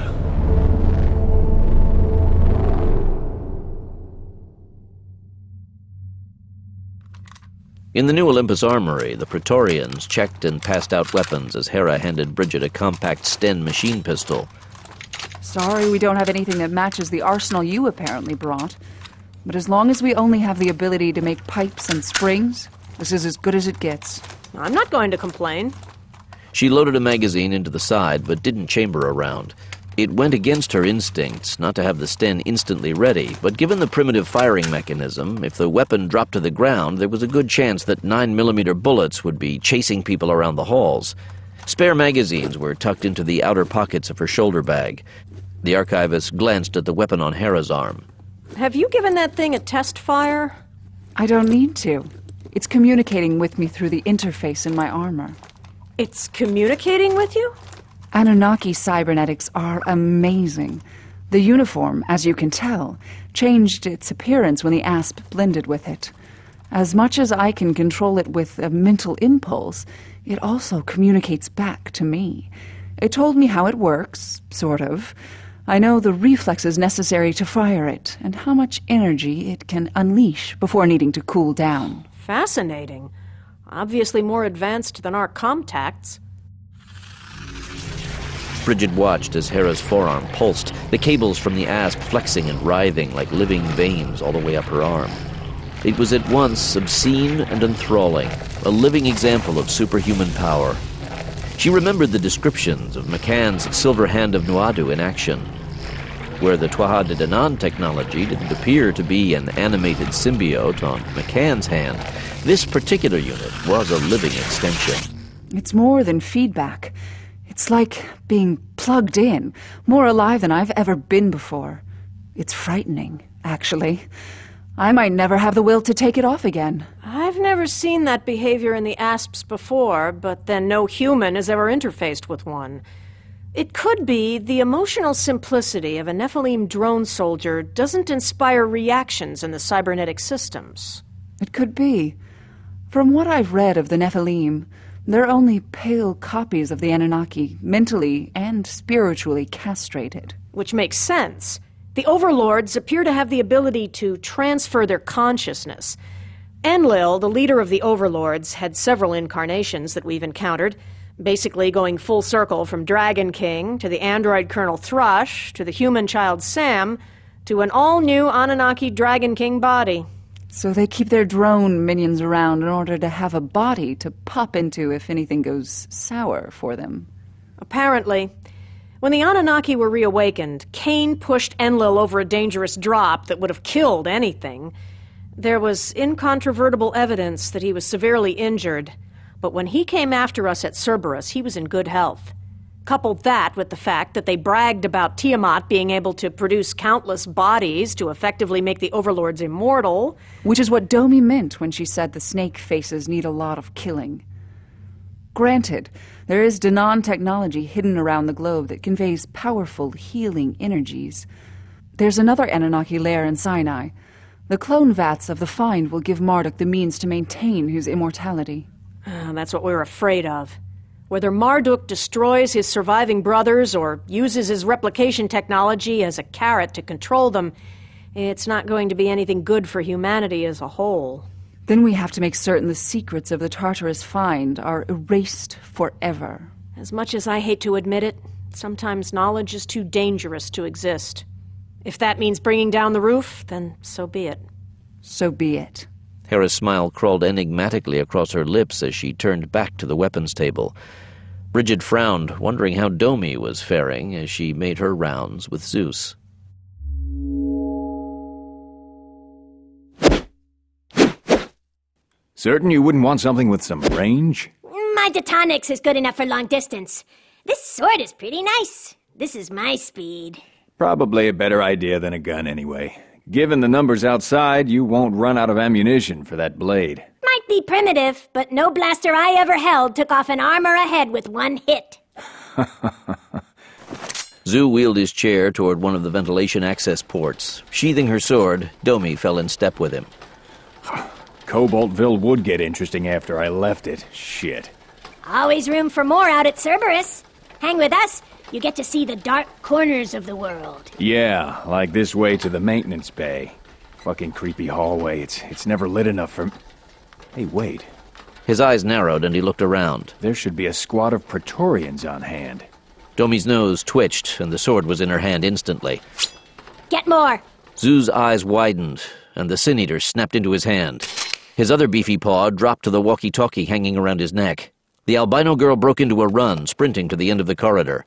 In the New Olympus armory, the Praetorians checked and passed out weapons as Hera handed Bridget a compact Sten machine pistol. Sorry we don't have anything that matches the arsenal you apparently brought. But as long as we only have the ability to make pipes and springs, this is as good as it gets. I'm not going to complain. She loaded a magazine into the side, but didn't chamber a round. It went against her instincts not to have the Sten instantly ready, but given the primitive firing mechanism, if the weapon dropped to the ground, there was a good chance that nine millimeter bullets would be chasing people around the halls. Spare magazines were tucked into the outer pockets of her shoulder bag. The archivist glanced at the weapon on Hera's arm. Have you given that thing a test fire? I don't need to. It's communicating with me through the interface in my armor. It's communicating with you? Anunnaki cybernetics are amazing. The uniform, as you can tell, changed its appearance when the asp blended with it. As much as I can control it with a mental impulse, it also communicates back to me. It told me how it works, sort of. I know the reflexes necessary to fire it, and how much energy it can unleash before needing to cool down. Fascinating. Obviously more advanced than our contacts. Bridget watched as Hera's forearm pulsed, the cables from the asp flexing and writhing like living veins all the way up her arm. It was at once obscene and enthralling, a living example of superhuman power. She remembered the descriptions of McCann's Silver Hand of Nuadu in action. Where the Twaha de Danann technology didn't appear to be an animated symbiote on McCann's hand, this particular unit was a living extension. It's more than feedback. It's like being plugged in, more alive than I've ever been before. It's frightening, actually. I might never have the will to take it off again. I've never seen that behavior in the asps before, but then no human has ever interfaced with one. It could be the emotional simplicity of a Nephilim drone soldier doesn't inspire reactions in the cybernetic systems. It could be. From what I've read of the Nephilim, They're only pale copies of the Anunnaki, mentally and spiritually castrated. Which makes sense. The overlords appear to have the ability to transfer their consciousness. Enlil, the leader of the overlords, had several incarnations that we've encountered, basically going full circle from Dragon King to the android Colonel Thrush to the human child Sam to an all-new Anunnaki Dragon King body. So they keep their drone minions around in order to have a body to pop into if anything goes sour for them. Apparently. When the Anunnaki were reawakened, Cain pushed Enlil over a dangerous drop that would have killed anything. There was incontrovertible evidence that he was severely injured, but when he came after us at Cerberus, he was in good health. Couple that with the fact that they bragged about Tiamat being able to produce countless bodies to effectively make the overlords immortal. Which is what Domi meant when she said the snake faces need a lot of killing. Granted, there is Danan technology hidden around the globe that conveys powerful healing energies. There's another Anunnaki lair in Sinai. The clone vats of the Find will give Marduk the means to maintain his immortality. Uh, that's what we're afraid of. Whether Marduk destroys his surviving brothers or uses his replication technology as a carrot to control them, it's not going to be anything good for humanity as a whole. Then we have to make certain the secrets of the Tartarus Find are erased forever. As much as I hate to admit it, sometimes knowledge is too dangerous to exist. If that means bringing down the roof, then so be it. So be it. Hera's smile crawled enigmatically across her lips as she turned back to the weapons table. Bridget frowned, wondering how Domi was faring as she made her rounds with Zeus. Certain you wouldn't want something with some range? My Detonics is good enough for long distance. This sword is pretty nice. This is my speed. Probably a better idea than a gun anyway. Given the numbers outside, you won't run out of ammunition for that blade. Might be primitive, but no blaster I ever held took off an arm or a head with one hit. Zu wheeled his chair toward one of the ventilation access ports. Sheathing her sword, Domi fell in step with him. Cobaltville would get interesting after I left it. Shit. Always room for more out at Cerberus. Hang with us. You get to see the dark corners of the world. Yeah, like this way to the maintenance bay. Fucking creepy hallway. It's it's never lit enough for... Hey, wait. His eyes narrowed and he looked around. There should be a squad of Praetorians on hand. Domi's nose twitched and the sword was in her hand instantly. Get more! Zu's eyes widened and the Sin Eater snapped into his hand. His other beefy paw dropped to the walkie-talkie hanging around his neck. The albino girl broke into a run, sprinting to the end of the corridor.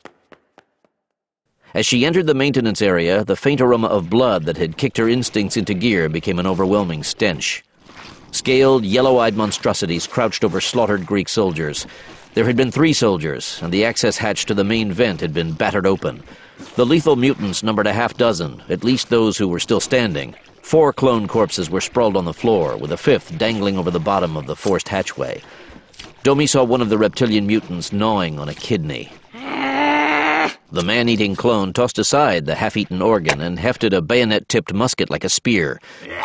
As she entered the maintenance area, the faint aroma of blood that had kicked her instincts into gear became an overwhelming stench. Scaled, yellow-eyed monstrosities crouched over slaughtered Greek soldiers. There had been three soldiers, and the access hatch to the main vent had been battered open. The lethal mutants numbered a half dozen, at least those who were still standing. Four clone corpses were sprawled on the floor, with a fifth dangling over the bottom of the forced hatchway. Domi saw one of the reptilian mutants gnawing on a kidney. The man-eating clone tossed aside the half-eaten organ and hefted a bayonet-tipped musket like a spear.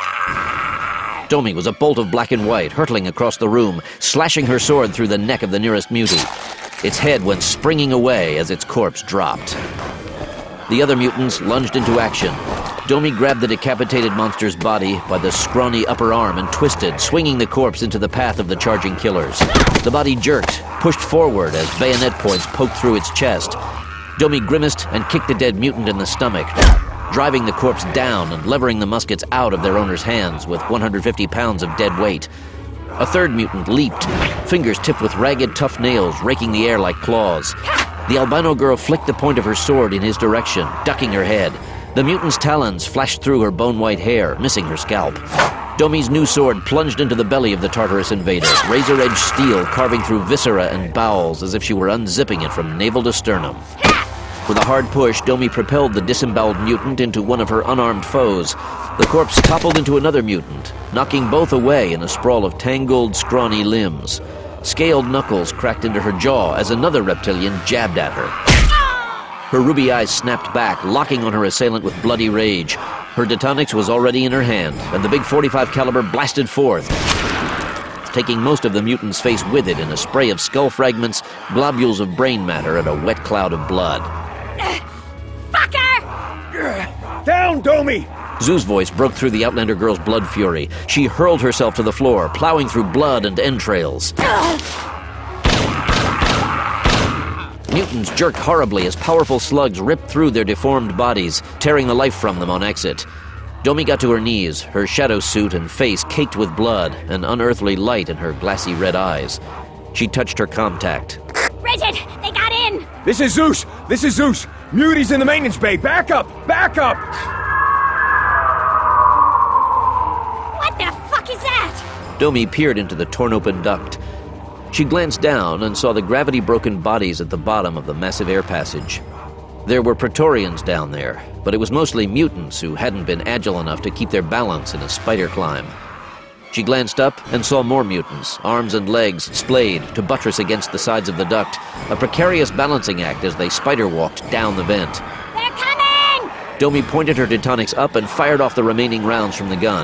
Domi was a bolt of black and white, hurtling across the room, slashing her sword through the neck of the nearest mutie. Its head went springing away as its corpse dropped. The other mutants lunged into action. Domi grabbed the decapitated monster's body by the scrawny upper arm and twisted, swinging the corpse into the path of the charging killers. The body jerked, pushed forward as bayonet points poked through its chest. Domi grimaced and kicked the dead mutant in the stomach, driving the corpse down and levering the muskets out of their owner's hands with one hundred fifty pounds of dead weight. A third mutant leaped, fingers tipped with ragged, tough nails raking the air like claws. The albino girl flicked the point of her sword in his direction, ducking her head. The mutant's talons flashed through her bone-white hair, missing her scalp. Domi's new sword plunged into the belly of the Tartarus invader, razor-edged steel carving through viscera and bowels as if she were unzipping it from navel to sternum. With a hard push, Domi propelled the disemboweled mutant into one of her unarmed foes. The corpse toppled into another mutant, knocking both away in a sprawl of tangled, scrawny limbs. Scaled knuckles cracked into her jaw as another reptilian jabbed at her. Her ruby eyes snapped back, locking on her assailant with bloody rage. Her Detonics was already in her hand, and the big forty-five caliber blasted forth. taking most of the mutant's face with it in a spray of skull fragments, globules of brain matter, and a wet cloud of blood. Uh, fucker! Down, Domi! Zoo's voice broke through the Outlander girl's blood fury. She hurled herself to the floor, plowing through blood and entrails. Mutants jerked horribly as powerful slugs ripped through their deformed bodies, tearing the life from them on exit. Domi got to her knees, her shadow suit and face caked with blood, an unearthly light in her glassy red eyes. She touched her contact. Bridget, they got in! This is Zeus! This is Zeus! Muty's in the maintenance bay! Back up! Back up! What the fuck is that? Domi peered into the torn-open duct. She glanced down and saw the gravity-broken bodies at the bottom of the massive air passage. There were Praetorians down there, but it was mostly mutants who hadn't been agile enough to keep their balance in a spider climb. She glanced up and saw more mutants, arms and legs splayed to buttress against the sides of the duct, a precarious balancing act as they spider-walked down the vent. They're coming! Domi pointed her Teutonics up and fired off the remaining rounds from the gun.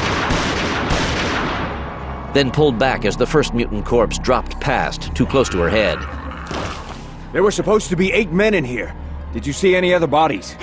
Then pulled back as the first mutant corpse dropped past, too close to her head. There were supposed to be eight men in here. Did you see any other bodies?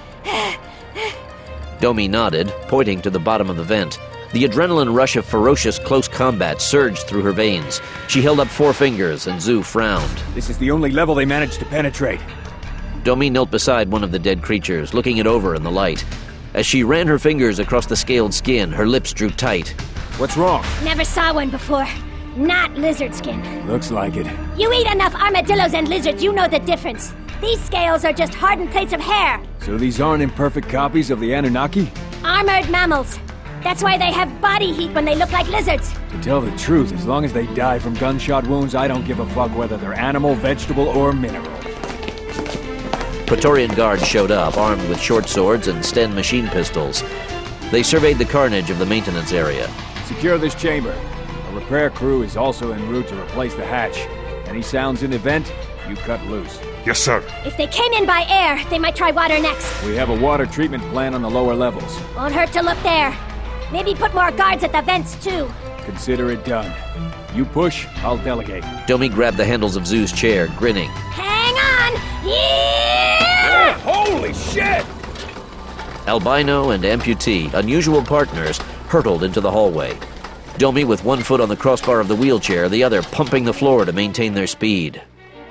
Domi nodded, pointing to the bottom of the vent. The adrenaline rush of ferocious close combat surged through her veins. She held up four fingers, and Zoo frowned. This is the only level they managed to penetrate. Domi knelt beside one of the dead creatures, looking it over in the light. As she ran her fingers across the scaled skin, her lips drew tight. What's wrong? Never saw one before. Not lizard skin. Looks like it. You eat enough armadillos and lizards, you know the difference. These scales are just hardened plates of hair. So these aren't imperfect copies of the Anunnaki? Armored mammals. That's why they have body heat when they look like lizards. To tell the truth, as long as they die from gunshot wounds, I don't give a fuck whether they're animal, vegetable, or mineral. Praetorian guards showed up, armed with short swords and Sten machine pistols. They surveyed the carnage of the maintenance area. Secure this chamber. A repair crew is also en route to replace the hatch. Any sounds in the vent, you cut loose. Yes, sir. If they came in by air, they might try water next. We have a water treatment plant on the lower levels. Won't hurt to look there. Maybe put more guards at the vents, too. Consider it done. You push, I'll delegate. Domi grabbed the handles of Zoo's chair, grinning. Hang on! Here! Yeah, holy shit! Albino and amputee, unusual partners, hurtled into the hallway. Domi with one foot on the crossbar of the wheelchair, the other pumping the floor to maintain their speed.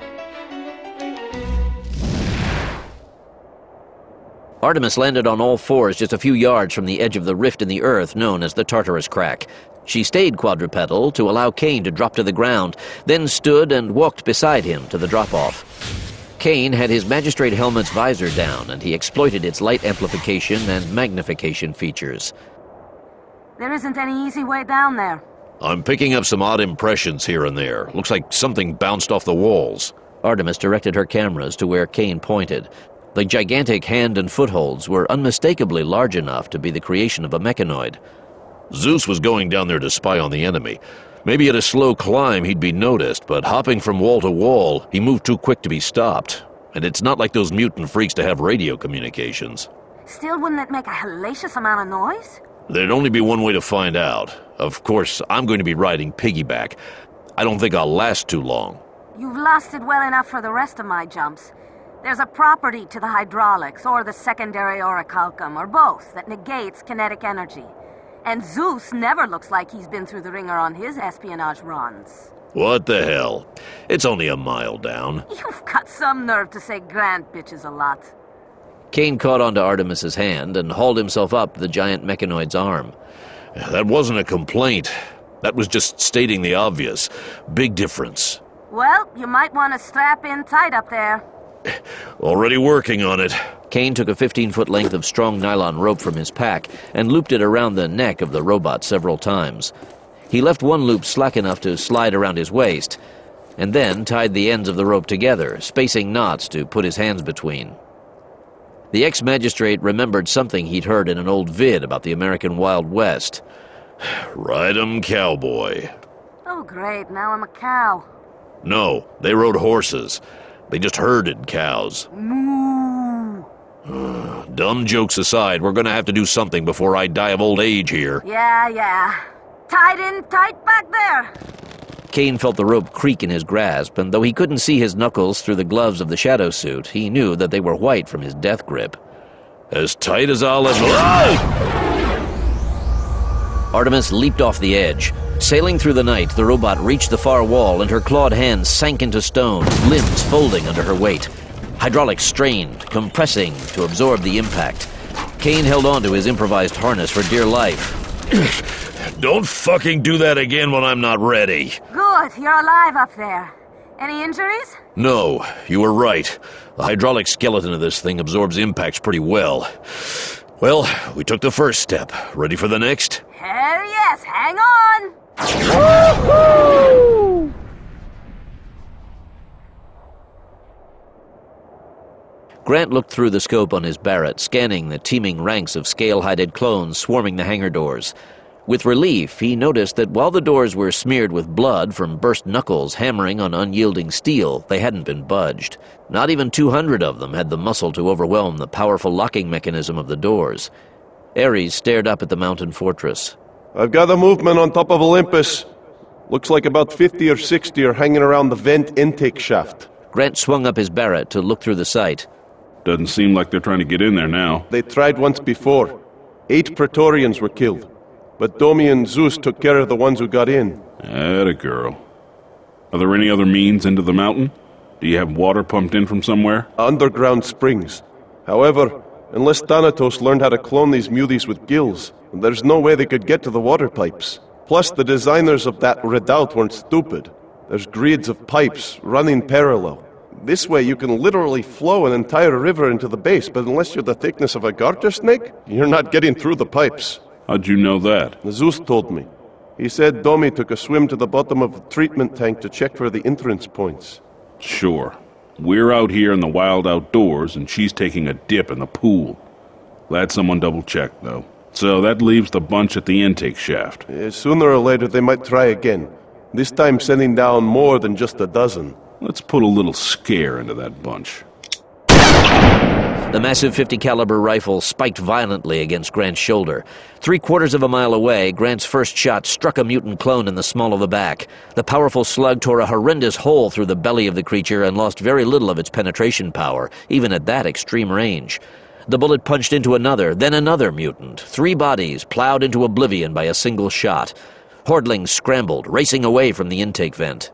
Artemis landed on all fours just a few yards from the edge of the rift in the earth known as the Tartarus Crack. She stayed quadrupedal to allow Kane to drop to the ground, then stood and walked beside him to the drop-off. Kane had his magistrate helmet's visor down, and he exploited its light amplification and magnification features. There isn't any easy way down there. I'm picking up some odd impressions here and there. Looks like something bounced off the walls. Artemis directed her cameras to where Kane pointed. The gigantic hand and footholds were unmistakably large enough to be the creation of a mechanoid. Zeus was going down there to spy on the enemy. Maybe at a slow climb he'd be noticed, but hopping from wall to wall, he moved too quick to be stopped. And it's not like those mutant freaks to have radio communications. Still, wouldn't it make a hellacious amount of noise? There'd only be one way to find out. Of course, I'm going to be riding piggyback. I don't think I'll last too long. You've lasted well enough for the rest of my jumps. There's a property to the hydraulics, or the secondary orichalcum, or both, that negates kinetic energy. And Zeus never looks like he's been through the ringer on his espionage runs. What the hell? It's only a mile down. You've got some nerve to say grand bitches a lot. Kane caught onto Artemis's hand and hauled himself up the giant mechanoid's arm. That wasn't a complaint. That was just stating the obvious. Big difference. Well, you might want to strap in tight up there. Already working on it. Kane took a fifteen-foot length of strong nylon rope from his pack and looped it around the neck of the robot several times. He left one loop slack enough to slide around his waist, and then tied the ends of the rope together, spacing knots to put his hands between. The ex-magistrate remembered something he'd heard in an old vid about the American Wild West. Ride 'em, cowboy. Oh, great. Now I'm a cow. No, they rode horses. They just herded cows. Moo. Uh, dumb jokes aside, we're gonna have to do something before I die of old age here. Yeah, yeah. Tied in tight back there. Kane felt the rope creak in his grasp, and though he couldn't see his knuckles through the gloves of the shadow suit, he knew that they were white from his death grip. As tight as I'll ever... Artemis leaped off the edge. Sailing through the night, the robot reached the far wall, and her clawed hands sank into stone, limbs folding under her weight. Hydraulics strained, compressing to absorb the impact. Kane held on to his improvised harness for dear life. Don't fucking do that again when I'm not ready. Good, you're alive up there. Any injuries? No, you were right. The hydraulic skeleton of this thing absorbs impacts pretty well. Well, we took the first step. Ready for the next? Hell yes, hang on! Woo-hoo! Grant looked through the scope on his Barrett, scanning the teeming ranks of scale-hided clones swarming the hangar doors. With relief, he noticed that while the doors were smeared with blood from burst knuckles hammering on unyielding steel, they hadn't been budged. Not even two hundred of them had the muscle to overwhelm the powerful locking mechanism of the doors. Ares stared up at the mountain fortress. I've got a movement on top of Olympus. Looks like about fifty or sixty are hanging around the vent intake shaft. Grant swung up his Barrett to look through the sight. Doesn't seem like they're trying to get in there now. They tried once before. Eight Praetorians were killed. But Domi and Zeus took care of the ones who got in. Atta girl. Are there any other means into the mountain? Do you have water pumped in from somewhere? Underground springs. However, unless Thanatos learned how to clone these muties with gills, there's no way they could get to the water pipes. Plus, the designers of that redoubt weren't stupid. There's grids of pipes running parallel. This way you can literally flow an entire river into the base, but unless you're the thickness of a garter snake, you're not getting through the pipes. How'd you know that? Zeus told me. He said Domi took a swim to the bottom of the treatment tank to check for the entrance points. Sure. We're out here in the wild outdoors, and she's taking a dip in the pool. Glad someone double-checked, though. So that leaves the bunch at the intake shaft. Uh, sooner or later they might try again. This time sending down more than just a dozen. Let's put a little scare into that bunch. The massive fifty caliber rifle spiked violently against Grant's shoulder. Three quarters of a mile away, Grant's first shot struck a mutant clone in the small of the back. The powerful slug tore a horrendous hole through the belly of the creature and lost very little of its penetration power, even at that extreme range. The bullet punched into another, then another mutant. Three bodies plowed into oblivion by a single shot. Hordlings scrambled, racing away from the intake vent.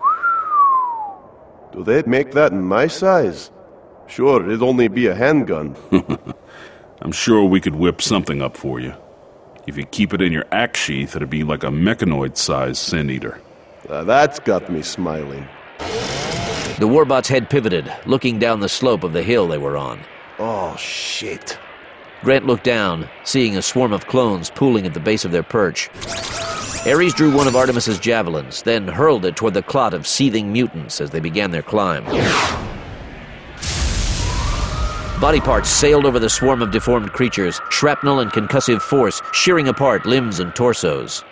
Do they make that in my size? Sure, it'd only be a handgun. I'm sure we could whip something up for you. If you keep it in your axe sheath, it'd be like a mechanoid-sized Sin Eater. Uh, that's got me smiling. The warbot's head pivoted, looking down the slope of the hill they were on. Oh, shit. Grant looked down, seeing a swarm of clones pooling at the base of their perch. Ares drew one of Artemis's javelins, then hurled it toward the clot of seething mutants as they began their climb. Body parts sailed over the swarm of deformed creatures, shrapnel and concussive force shearing apart limbs and torsos.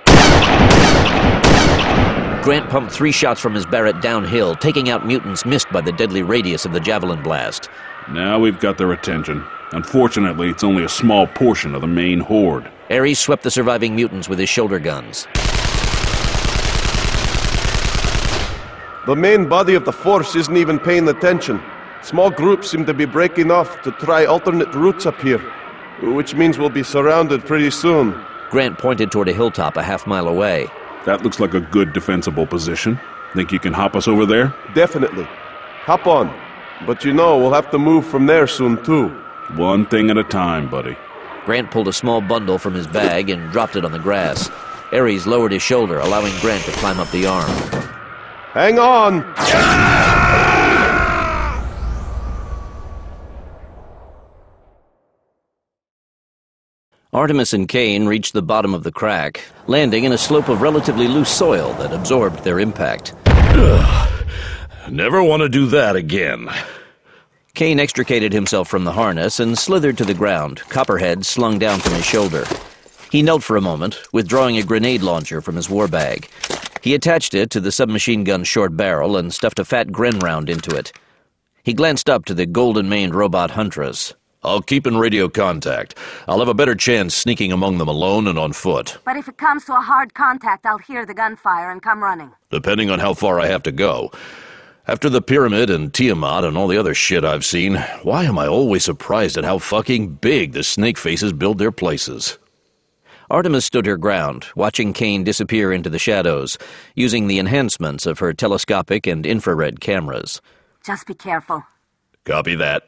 Grant pumped three shots from his Barrett downhill, taking out mutants missed by the deadly radius of the javelin blast. Now we've got their attention. Unfortunately, it's only a small portion of the main horde. Ares swept the surviving mutants with his shoulder guns. The main body of the force isn't even paying attention. Small groups seem to be breaking off to try alternate routes up here, which means we'll be surrounded pretty soon. Grant pointed toward a hilltop a half mile away. That looks like a good defensible position. Think you can hop us over there? Definitely. Hop on. But you know, we'll have to move from there soon, too. One thing at a time, buddy. Grant pulled a small bundle from his bag and dropped it on the grass. Ares lowered his shoulder, allowing Grant to climb up the arm. Hang on! Artemis and Kane reached the bottom of the crack, landing in a slope of relatively loose soil that absorbed their impact. Ugh. Never want to do that again. Kane extricated himself from the harness and slithered to the ground, copperhead slung down from his shoulder. He knelt for a moment, withdrawing a grenade launcher from his war bag. He attached it to the submachine gun's short barrel and stuffed a fat Gren round into it. He glanced up to the golden-maned robot Huntress. I'll keep in radio contact. I'll have a better chance sneaking among them alone and on foot. But if it comes to a hard contact, I'll hear the gunfire and come running. Depending on how far I have to go. After the Pyramid and Tiamat and all the other shit I've seen, why am I always surprised at how fucking big the snake faces build their places? Artemis stood her ground, watching Kane disappear into the shadows, using the enhancements of her telescopic and infrared cameras. Just be careful. Copy that.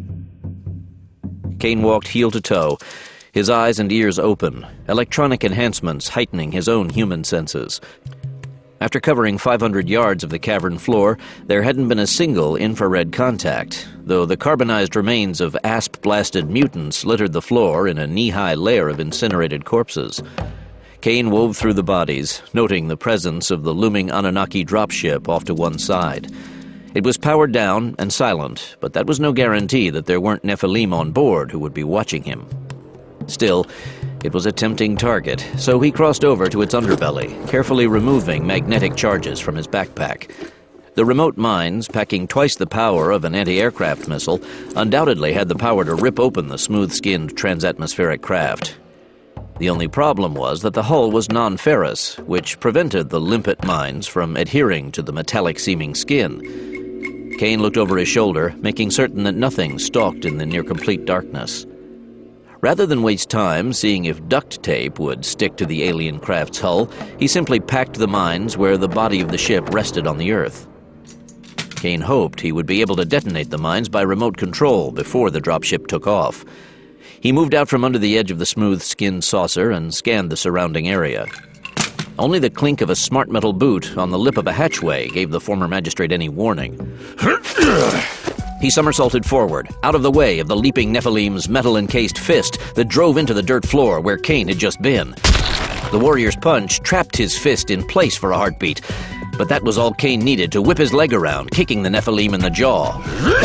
Kane walked heel to toe, his eyes and ears open, electronic enhancements heightening his own human senses. After covering five hundred yards of the cavern floor, there hadn't been a single infrared contact, though the carbonized remains of asp-blasted mutants littered the floor in a knee-high layer of incinerated corpses. Kane wove through the bodies, noting the presence of the looming Anunnaki dropship off to one side. It was powered down and silent, but that was no guarantee that there weren't Nephilim on board who would be watching him. Still, it was a tempting target, so he crossed over to its underbelly, carefully removing magnetic charges from his backpack. The remote mines, packing twice the power of an anti-aircraft missile, undoubtedly had the power to rip open the smooth-skinned transatmospheric craft. The only problem was that the hull was non-ferrous, which prevented the limpet mines from adhering to the metallic-seeming skin. Kane looked over his shoulder, making certain that nothing stalked in the near-complete darkness. Rather than waste time seeing if duct tape would stick to the alien craft's hull, he simply packed the mines where the body of the ship rested on the Earth. Kane hoped he would be able to detonate the mines by remote control before the dropship took off. He moved out from under the edge of the smooth-skinned saucer and scanned the surrounding area. Only the clink of a smart metal boot on the lip of a hatchway gave the former magistrate any warning. He somersaulted forward, out of the way of the leaping Nephilim's metal-encased fist that drove into the dirt floor where Kane had just been. The warrior's punch trapped his fist in place for a heartbeat, but that was all Kane needed to whip his leg around, kicking the Nephilim in the jaw.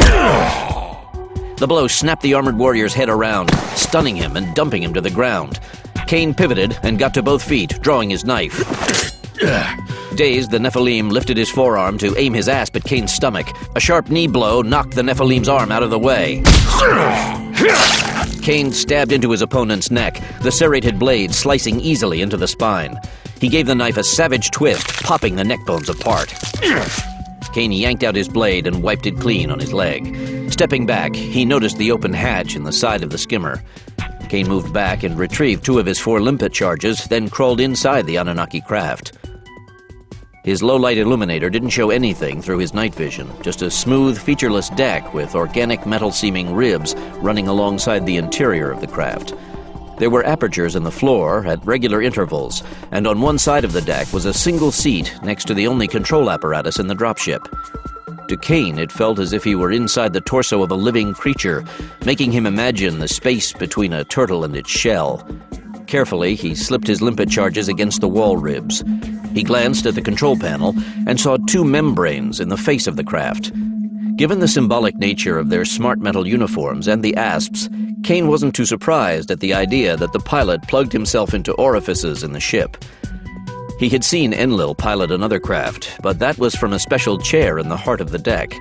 The blow snapped the armored warrior's head around, stunning him and dumping him to the ground. Kane pivoted and got to both feet, drawing his knife. Dazed, the Nephilim lifted his forearm to aim his asp at Kane's stomach. A sharp knee blow knocked the Nephilim's arm out of the way. Kane stabbed into his opponent's neck, the serrated blade slicing easily into the spine. He gave the knife a savage twist, popping the neck bones apart. Kane yanked out his blade and wiped it clean on his leg. Stepping back, he noticed the open hatch in the side of the skimmer. Kane moved back and retrieved two of his four limpet charges, then crawled inside the Anunnaki craft. His low-light illuminator didn't show anything through his night vision, just a smooth, featureless deck with organic metal-seeming ribs running alongside the interior of the craft. There were apertures in the floor at regular intervals, and on one side of the deck was a single seat next to the only control apparatus in the dropship. To Kane, it felt as if he were inside the torso of a living creature, making him imagine the space between a turtle and its shell. Carefully, he slipped his limpet charges against the wall ribs. He glanced at the control panel and saw two membranes in the face of the craft. Given the symbolic nature of their smart metal uniforms and the asps, Kane wasn't too surprised at the idea that the pilot plugged himself into orifices in the ship. He had seen Enlil pilot another craft, but that was from a special chair in the heart of the deck.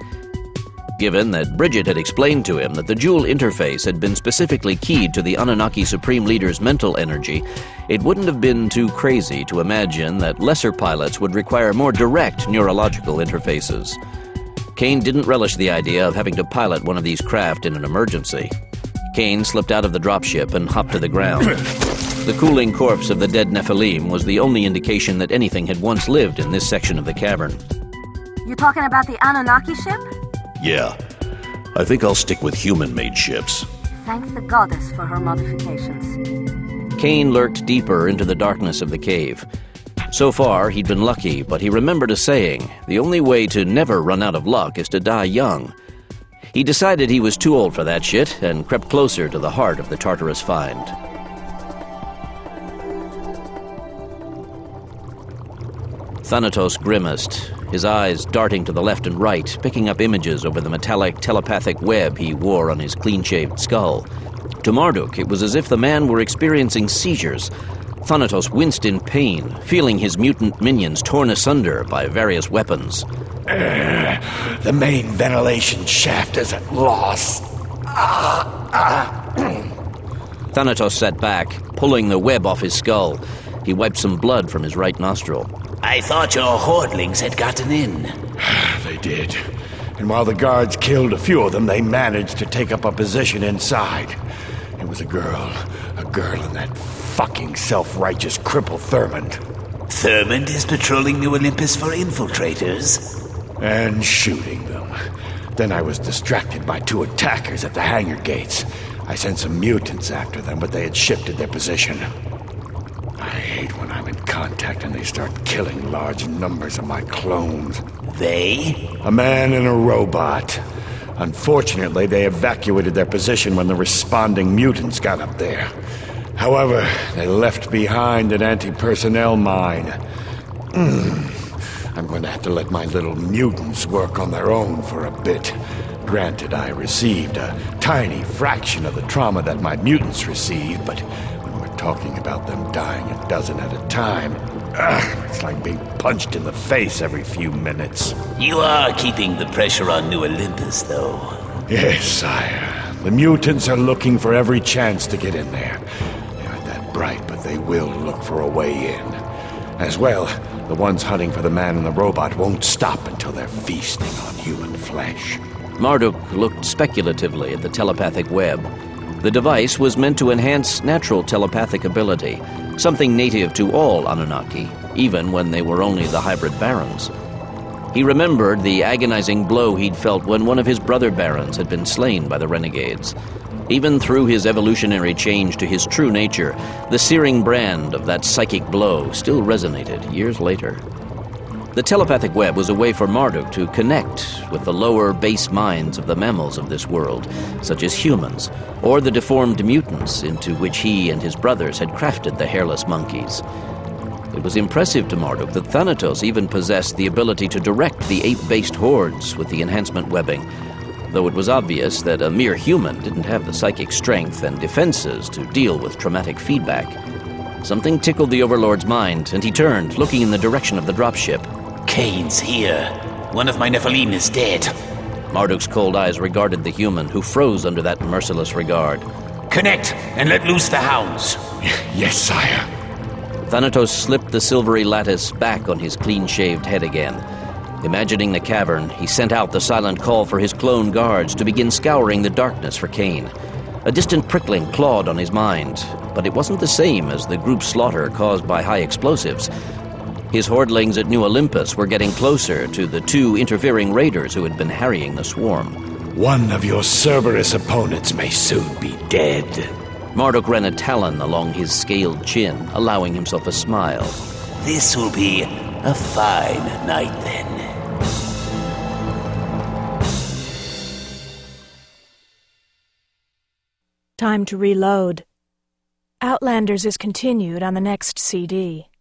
Given that Bridget had explained to him that the dual interface had been specifically keyed to the Anunnaki Supreme Leader's mental energy, it wouldn't have been too crazy to imagine that lesser pilots would require more direct neurological interfaces. Kane didn't relish the idea of having to pilot one of these craft in an emergency. Kane slipped out of the dropship and hopped to the ground. The cooling corpse of the dead Nephilim was the only indication that anything had once lived in this section of the cavern. You talking about the Anunnaki ship? Yeah. I think I'll stick with human-made ships. Thank the goddess for her modifications. Kane lurked deeper into the darkness of the cave. So far, he'd been lucky, but he remembered a saying, the only way to never run out of luck is to die young. He decided he was too old for that shit and crept closer to the heart of the Tartarus find. Thanatos grimaced, his eyes darting to the left and right, picking up images over the metallic telepathic web he wore on his clean-shaved skull. To Marduk, it was as if the man were experiencing seizures. Thanatos winced in pain, feeling his mutant minions torn asunder by various weapons. Uh, the main ventilation shaft is at loss. Thanatos sat back, pulling the web off his skull. He wiped some blood from his right nostril. I thought your hordlings had gotten in. They did. And while the guards killed a few of them, they managed to take up a position inside. It was a girl. A girl and that fucking self-righteous cripple Thurmond. Thurmond is patrolling New Olympus for infiltrators. And shooting them. Then I was distracted by two attackers at the hangar gates. I sent some mutants after them, but they had shifted their position. I hate when I'm in contact and they start killing large numbers of my clones. They? A man and a robot. Unfortunately, they evacuated their position when the responding mutants got up there. However, they left behind an anti-personnel mine. Mm. I'm going to have to let my little mutants work on their own for a bit. Granted, I received a tiny fraction of the trauma that my mutants received, but when we're talking about them dying a dozen at a time, ugh, it's like being punched in the face every few minutes. You are keeping the pressure on New Olympus, though. Yes, sire. The mutants are looking for every chance to get in there. They aren't that bright, but they will look for a way in. As well, the ones hunting for the man and the robot won't stop until they're feasting on human flesh. Marduk looked speculatively at the telepathic web. The device was meant to enhance natural telepathic ability, something native to all Anunnaki, even when they were only the hybrid barons. He remembered the agonizing blow he'd felt when one of his brother barons had been slain by the renegades. Even through his evolutionary change to his true nature, the searing brand of that psychic blow still resonated years later. The telepathic web was a way for Marduk to connect with the lower base minds of the mammals of this world, such as humans, or the deformed mutants into which he and his brothers had crafted the hairless monkeys. It was impressive to Marduk that Thanatos even possessed the ability to direct the ape-based hordes with the enhancement webbing, though it was obvious that a mere human didn't have the psychic strength and defenses to deal with traumatic feedback. Something tickled the Overlord's mind, and he turned, looking in the direction of the dropship. Kane's here. One of my Nephilim is dead. Marduk's cold eyes regarded the human, who froze under that merciless regard. Connect, and let loose the hounds. Yes, sire. Thanatos slipped the silvery lattice back on his clean-shaved head again. Imagining the cavern, he sent out the silent call for his clone guards to begin scouring the darkness for Kane. A distant prickling clawed on his mind, but it wasn't the same as the group slaughter caused by high explosives. His hordlings at New Olympus were getting closer to the two interfering raiders who had been harrying the swarm. One of your Cerberus opponents may soon be dead. Marduk ran a talon along his scaled chin, allowing himself a smile. This will be a fine night, then. Time to reload. Outlanders is continued on the next C D.